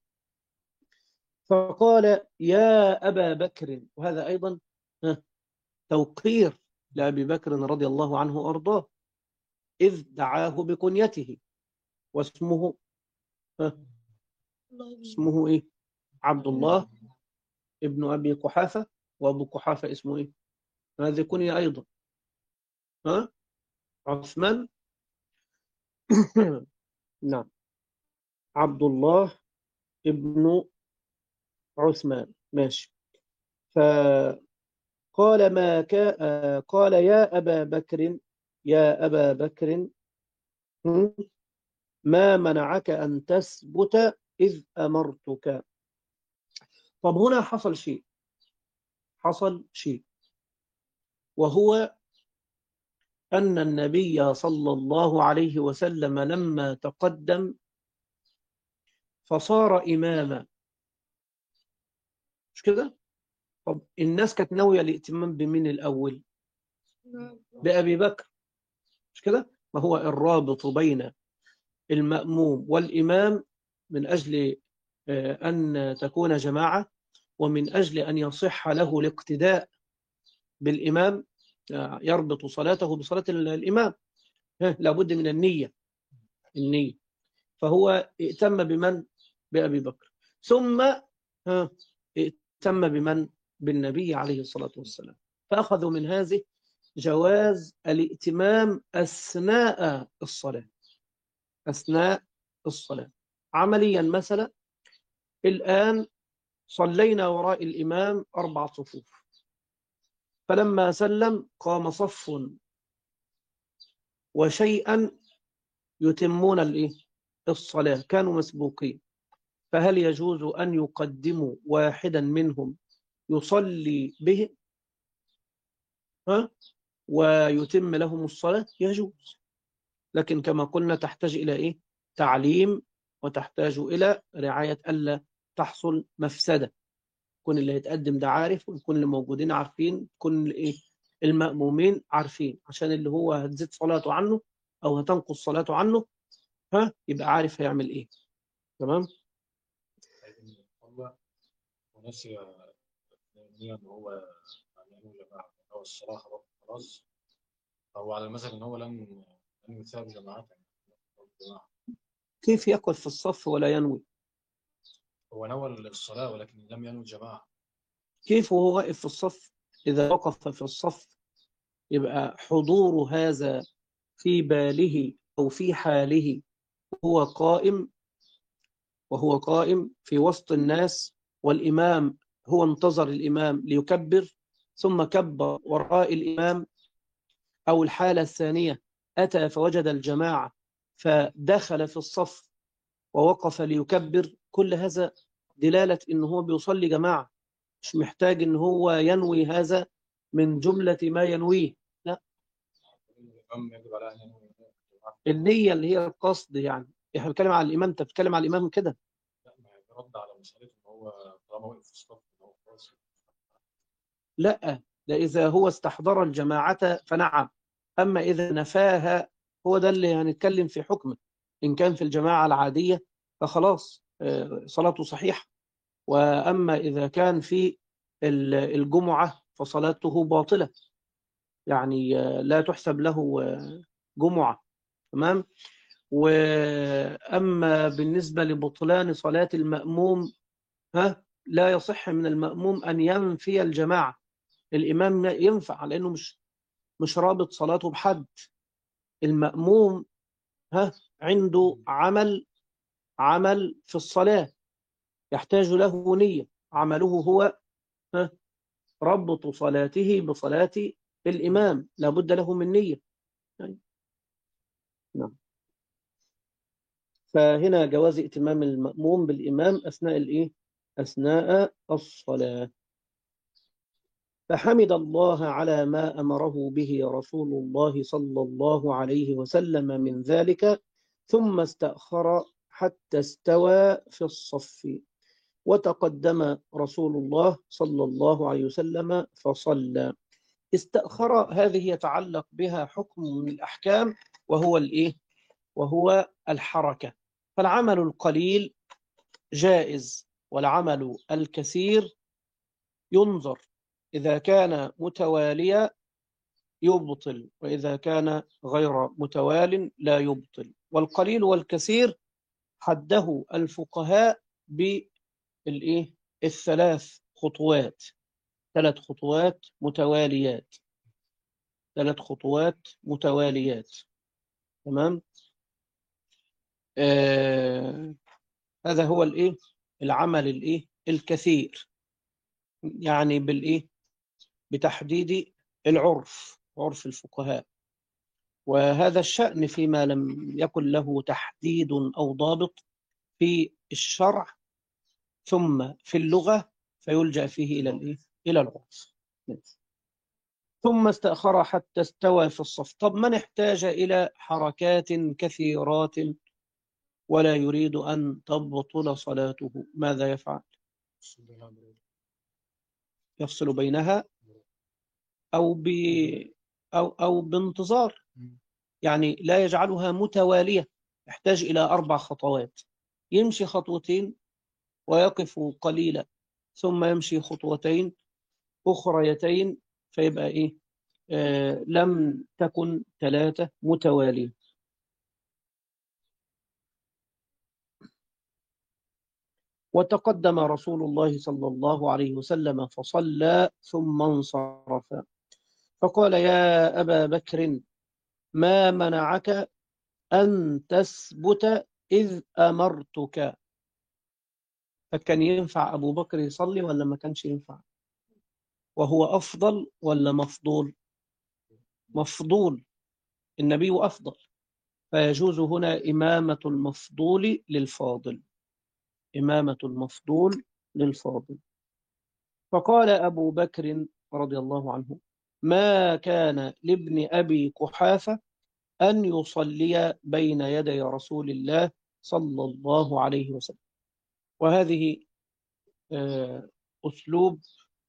فقال يا أبا بكر، وهذا أيضا توقير لأبي بكر رضي الله عنه وأرضاه، إذ دعاه بكنيته واسمه اسمه إيه؟ عبد الله ابن أبي قحافة، وأبو قحافة اسمه إيه؟ هذه كنية أيضا، ها؟ عثمان. نعم، عبد الله ابن عثمان، ماشي. فقال ما قال يا أبا بكر، يا أبا بكر، ما منعك أن تثبت إذ أمرتك. طب هنا حصل شيء، حصل شيء، وهو أن النبي صلى الله عليه وسلم لما تقدم فصار إماما، مش كده؟ طب الناس كانت ناوية الاهتمام بمين الأول؟ بأبي بكر، مش كده؟ ما هو الرابط بين المأموم والإمام من أجل أن تكون جماعة، ومن أجل أن يصح له الاقتداء بالإمام، يربط صلاته بصلاة الإمام، لابد من النية، النية. فهو ائتم بمن؟ بأبي بكر، ثم ائتم بمن؟ بالنبي عليه الصلاة والسلام. فأخذوا من هذه جواز الائتمام أثناء الصلاة، أثناء الصلاة. عمليا مثلا الآن صلينا وراء الإمام 4 صفوف، فلما سلم قام صف وشيئا يتمون الصلاة، كانوا مسبوقين، فهل يجوز أن يقدموا واحدا منهم يصلي به ويتم لهم الصلاة؟ يجوز، لكن كما قلنا تحتاج إلى تعليم، وتحتاج إلى رعاية ألا تحصل مفسدة، يكون اللي هيتقدم ده عارف، ويكون اللي موجودين عارفين، يكون المأمومين عارفين، عشان اللي هو هتزيد صلاته عنه أو هتنقص صلاته عنه يبقى عارف هيعمل إيه. تمام؟ هو ونسي ان هو يعني جماعه، هو الصراحه خلاص، هو على المثل ان هو لم يثاب جماعه. كيف يقف في الصف ولا ينوي؟ هو نوى الصلاه ولكن لم ينوي الجماعه. كيف وهو واقف في الصف؟ إذا وقف في الصف يبقى حضور هذا في باله أو في حاله، هو قائم، وهو قائم في وسط الناس، والإمام هو انتظر الإمام ليكبر ثم كبر وراء الإمام، أو الحالة الثانية أتى فوجد الجماعة فدخل في الصف ووقف ليكبر، كل هذا دلالة إنه هو بيصلي جماعة، مش محتاج إن هو ينوي هذا من جملة ما ينويه، لا. الامام يجب عليه ان ينوي الجماعه. النية اللي هي القصد، يعني احنا بنتكلم على الإمام، أنت بتتكلم على الإمام كده. لا، ما يرد على مساله ان هو طالما وقف في الصف ان هو خلاص. لا، ده إذا هو استحضر الجماعة فنعم، أما إذا نفاها هو ده اللي هنتكلم في حكمه. إن كان في الجماعة العادية فخلاص صلاته صحيحة، وأما إذا كان في الجمعة فصلاته باطلة، يعني لا تحسب له جمعة. تمام. وأما بالنسبة لبطلان صلاة المأموم، لا يصح من المأموم أن ينفي الجماعة. الإمام ينفع لأنه مش رابط صلاته بحد. المأموم عنده عمل في الصلاة يحتاج له نية. عمله هو ربط صلاته بصلاة الإمام، لا بد له من نية. نعم. فهنا جواز ائتمام المأموم بالإمام أثناء الصلاة. فحمد الله على ما أمره به رسول الله صلى الله عليه وسلم من ذلك، ثم استأخر حتى استوى في الصف، وتقدم رسول الله صلى الله عليه وسلم فصلى. استأخر هذه يتعلق بها حكم من الأحكام، وهو الحركة. فالعمل القليل جائز، والعمل الكثير ينظر، إذا كان متواليا يبطل، وإذا كان غير متوال لا يبطل. والقليل والكثير حده الفقهاء بالثلاث خطوات، 3 خطوات متواليات، 3 خطوات متواليات. تمام. هذا هو العمل الكثير، يعني بتحديد عرف الفقهاء. وهذا الشأن فيما لم يكن له تحديد أو ضابط في الشرع ثم في اللغة، فيلجأ فيه إلى العرف. ثم استأخر حتى استوى في الصف. طب من احتاج إلى حركات كثيرات ولا يريد أن تبطل صلاته، ماذا يفعل؟ يفصل بينها أو بانتظار، يعني لا يجعلها متوالية. يحتاج إلى 4 خطوات، يمشي خطوتين ويقف قليلا، ثم يمشي خطوتين أخريتين، فيبقى لم تكن 3 متوالية. وتقدم رسول الله صلى الله عليه وسلم فصلى ثم انصرف، فقال: يا أبا بكر، ما منعك أن تثبت إذ أمرتك؟ فكان ينفع أبو بكر يصلي ولا ما كانش ينفع؟ وهو أفضل ولا مفضول؟ مفضول، النبي أفضل، فيجوز هنا إمامة المفضول للفاضل، إمامة المفضول للفاضل. فقال أبو بكر رضي الله عنه: ما كان لابن أبي قحافة أن يصلي بين يدي رسول الله صلى الله عليه وسلم. وهذه أسلوب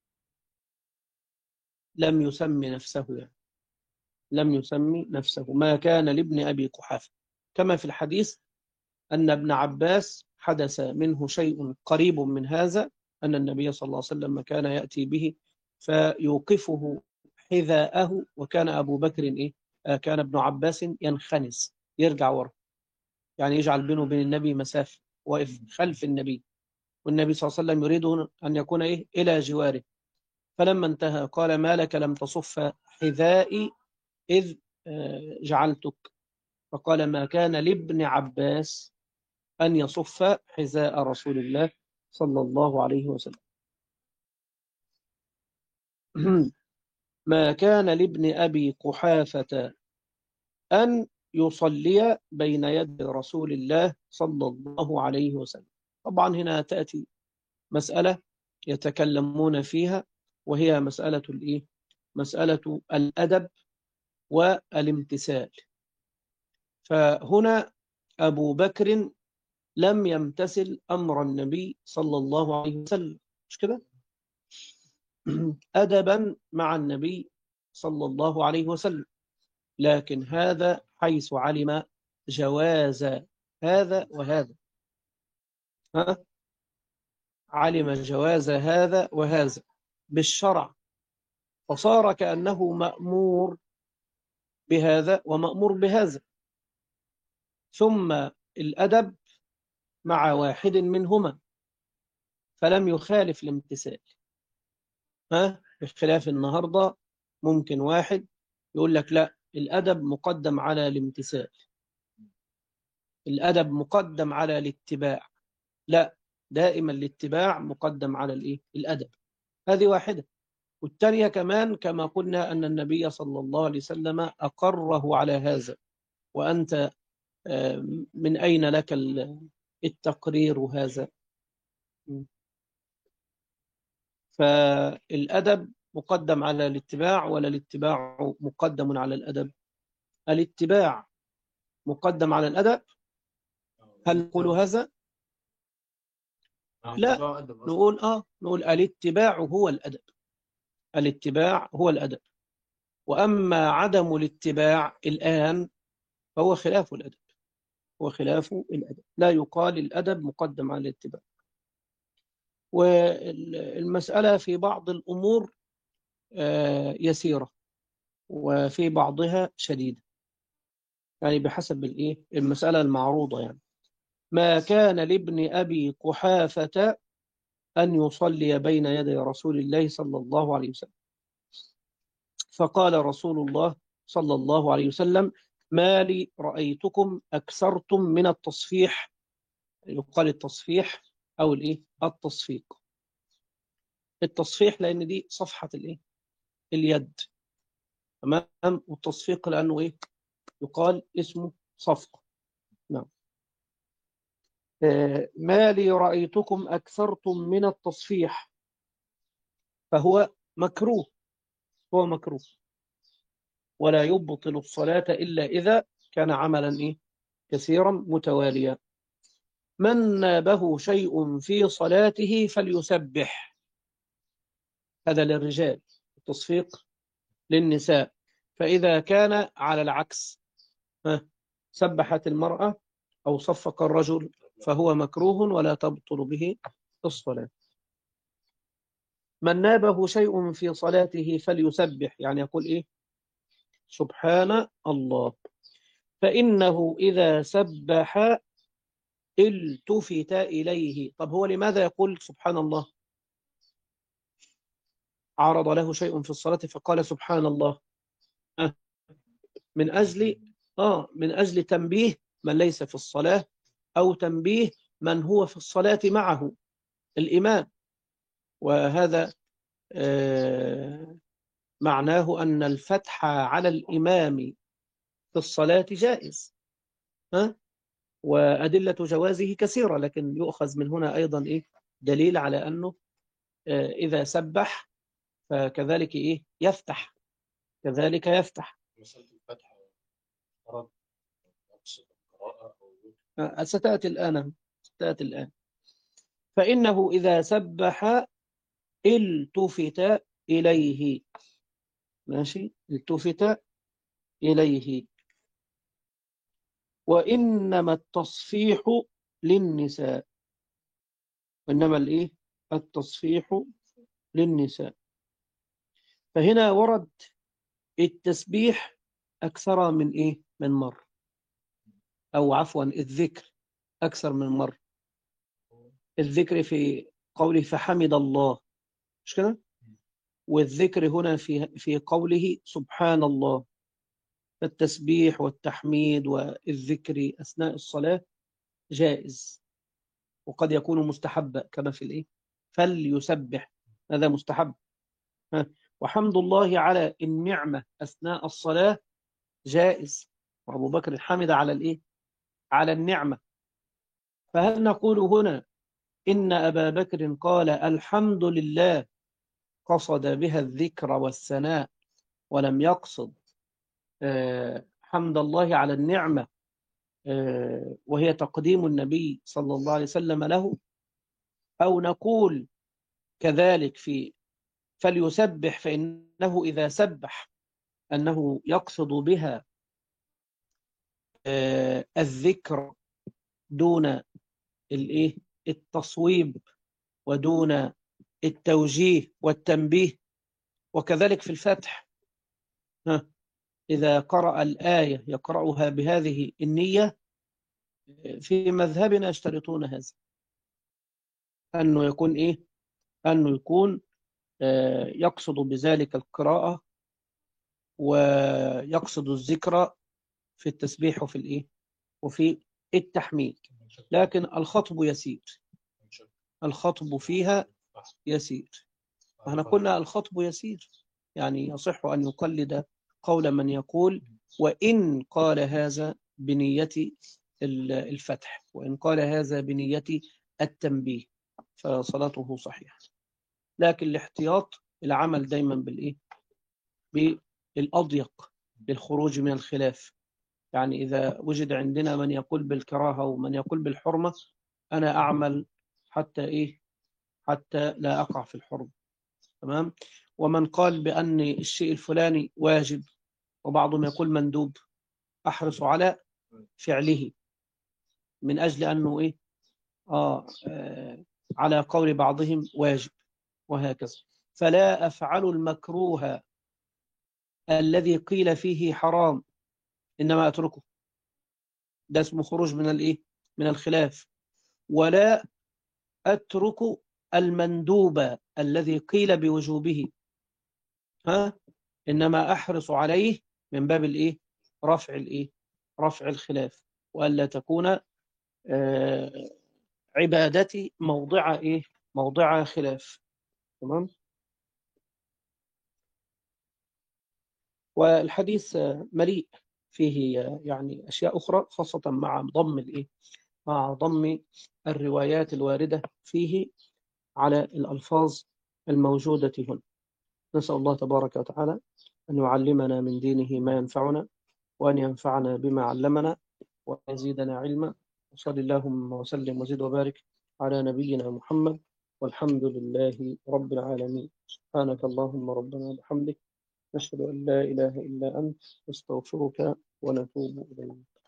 لم يسمي نفسه، يعني لم يسمي نفسه. ما كان لابن أبي قحافة، كما في الحديث أن ابن عباس حدث منه شيء قريب من هذا، أن النبي صلى الله عليه وسلم كان يأتي به فيوقفه حذاءه، وكان أبو بكر كان ابن عباس ينخنس، يرجع ورا، يعني يجعل بينه وبين النبي مسافة، واقف خلف النبي، والنبي صلى الله عليه وسلم يريد أن يكون إلى جواره. فلما انتهى قال: ما لك لم تصف حذائي إذ جعلتك؟ فقال: ما كان لابن عباس أن يصف حذاء رسول الله صلى الله عليه وسلم. ما كان لابن أبي قحافة أن يصلي بين يد رسول الله صلى الله عليه وسلم. طبعا هنا تأتي مسألة يتكلمون فيها، وهي مسألة الأدب والامتثال. فهنا أبو بكر لم يمتثل أمر النبي صلى الله عليه وسلم، مش كده؟ أدبا مع النبي صلى الله عليه وسلم، لكن هذا حيث علم جواز هذا وهذا، علم جواز هذا وهذا بالشرع، فصار كأنه مأمور بهذا ومأمور بهذا. ثم الأدب مع واحد منهما فلم يخالف الامتثال. بخلاف النهاردة ممكن واحد يقول لك لا، الأدب مقدم على الامتثال، الأدب مقدم على الاتباع. لا، دائما الاتباع مقدم على الأدب. هذه واحدة. والثانية كمان كما قلنا أن النبي صلى الله عليه وسلم أقره على هذا. وأنت من أين لك التقرير هذا؟ فالأدب مقدم على الاتباع ولا الاتباع مقدم على الأدب؟ الاتباع مقدم على الأدب. هل نقول هذا؟ لا، نقول الاتباع هو الأدب. الاتباع هو الأدب. وأما عدم الاتباع الآن فهو خلاف الأدب، هو خلاف الأدب. لا يقال الأدب مقدم على الاتباع. والمسألة في بعض الأمور يسيرة وفي بعضها شديدة، يعني بحسب المسألة المعروضة. يعني ما كان لابن أبي قحافة أن يصلي بين يدي رسول الله صلى الله عليه وسلم، فقال رسول الله صلى الله عليه وسلم: ما لي رأيتكم أكثرتم من التصفيح. يقال التصفيح أو التصفيق. التصفيح لأن دي صفحة اليد، تمام. والتصفيق لأنه يقال اسمه صفقة. نعم. ما لي رأيتكم أكثرتم من التصفيح، فهو مكروه، هو مكروه. ولا يبطل الصلاة إلا إذا كان عملا كثيرا متواليا. من نابه شيء في صلاته فليسبح. هذا للرجال، التصفيق للنساء. فإذا كان على العكس، سبحت المرأة أو صفق الرجل فهو مكروه ولا تبطل به الصلاة. من نابه شيء في صلاته فليسبح، يعني يقول سبحان الله. فإنه إذا سبح التفت إليه. طب هو لماذا يقول سبحان الله؟ عرض له شيء في الصلاة فقال سبحان الله. من أجل تنبيه من ليس في الصلاة، أو تنبيه من هو في الصلاة معه الإمام. وهذا معناه أن الفتح على الإمام في الصلاة جائز. وأدلة جوازه كثيرة، لكن يؤخذ من هنا أيضا دليل على أنه إذا سبح فكذلك يفتح، كذلك يفتح. مسألة الفتح فرض نقص القراءة ستأتي الآن. فإنه إذا سبح التفت إليه. ماشي، التفت إليه. وإنما التصفيح للنساء. وإنما التصفيح للنساء. فهنا ورد التسبيح أكثر من مرة، أو عفوا الذكر أكثر من مرة. الذكر في قوله فحمد الله، مش كده؟ والذكر هنا في قوله سبحان الله. فالتسبيح والتحميد والذكر أثناء الصلاة جائز، وقد يكون مستحبا كما في فليسبح، هذا مستحب. وحمد الله على النعمة أثناء الصلاة جائز، وأبو بكر حمد على النعمة. فهل نقول هنا إن أبا بكر قال الحمد لله قصد بها الذكر والثناء، ولم يقصد حمد الله على النعمة وهي تقديم النبي صلى الله عليه وسلم له؟ أو نقول كذلك في فليسبح، فإنه إذا سبح أنه يقصد بها الذكر دون التصويب ودون التوجيه والتنبيه. وكذلك في الفتح، إذا قرأ الآية يقرأها بهذه النية. في مذهبنا يشترطون هذا، أنه يكون إيه؟ أنه يكون يقصد بذلك القراءة، ويقصد الذكر في التسبيح وفي الإيه؟ وفي التحميد. لكن الخطب يسير، الخطب فيها يسير. احنا قلنا الخطب يسير، يعني يصح أن يقلد قول من يقول وإن قال هذا بنية الفتح، وإن قال هذا بنية التنبيه، فصلاته صحيحة. لكن الاحتياط العمل دايما بالإيه؟ بالأضيق للخروج من الخلاف. يعني إذا وجد عندنا من يقول بالكراهة ومن يقول بالحرمة، أنا أعمل حتى إيه؟ حتى لا أقع في الحرمة. تمام. ومن قال بأن الشيء الفلاني واجب وبعضهم يقول مندوب، أحرص على فعله من أجل أنه إيه؟ على قول بعضهم واجب، وهكذا. فلا أفعل المكروه الذي قيل فيه حرام، إنما أتركه. ده اسمه خروج من الإيه؟ من الخلاف. ولا أترك المندوب الذي قيل بوجوبه، إنما أحرص عليه من باب الإيه؟ رفع الإيه؟ رفع الخلاف، وألا تكون عبادتي موضع إيه؟ موضع خلاف. تمام. والحديث مليء فيه يعني أشياء أخرى، خاصة مع ضم الإيه؟ مع ضم الروايات الواردة فيه على الألفاظ الموجودة هنا. نسأل الله تبارك وتعالى أن يعلمنا من دينه ما ينفعنا، وأن ينفعنا بما علمنا، وأن يزيدنا علما. وصلى اللهم وسلم وزد وبارك على نبينا محمد، والحمد لله رب العالمين. سبحانك اللهم ربنا وبحمدك، نشهد أن لا إله إلا أنت، نستغفرك ونتوب إليك.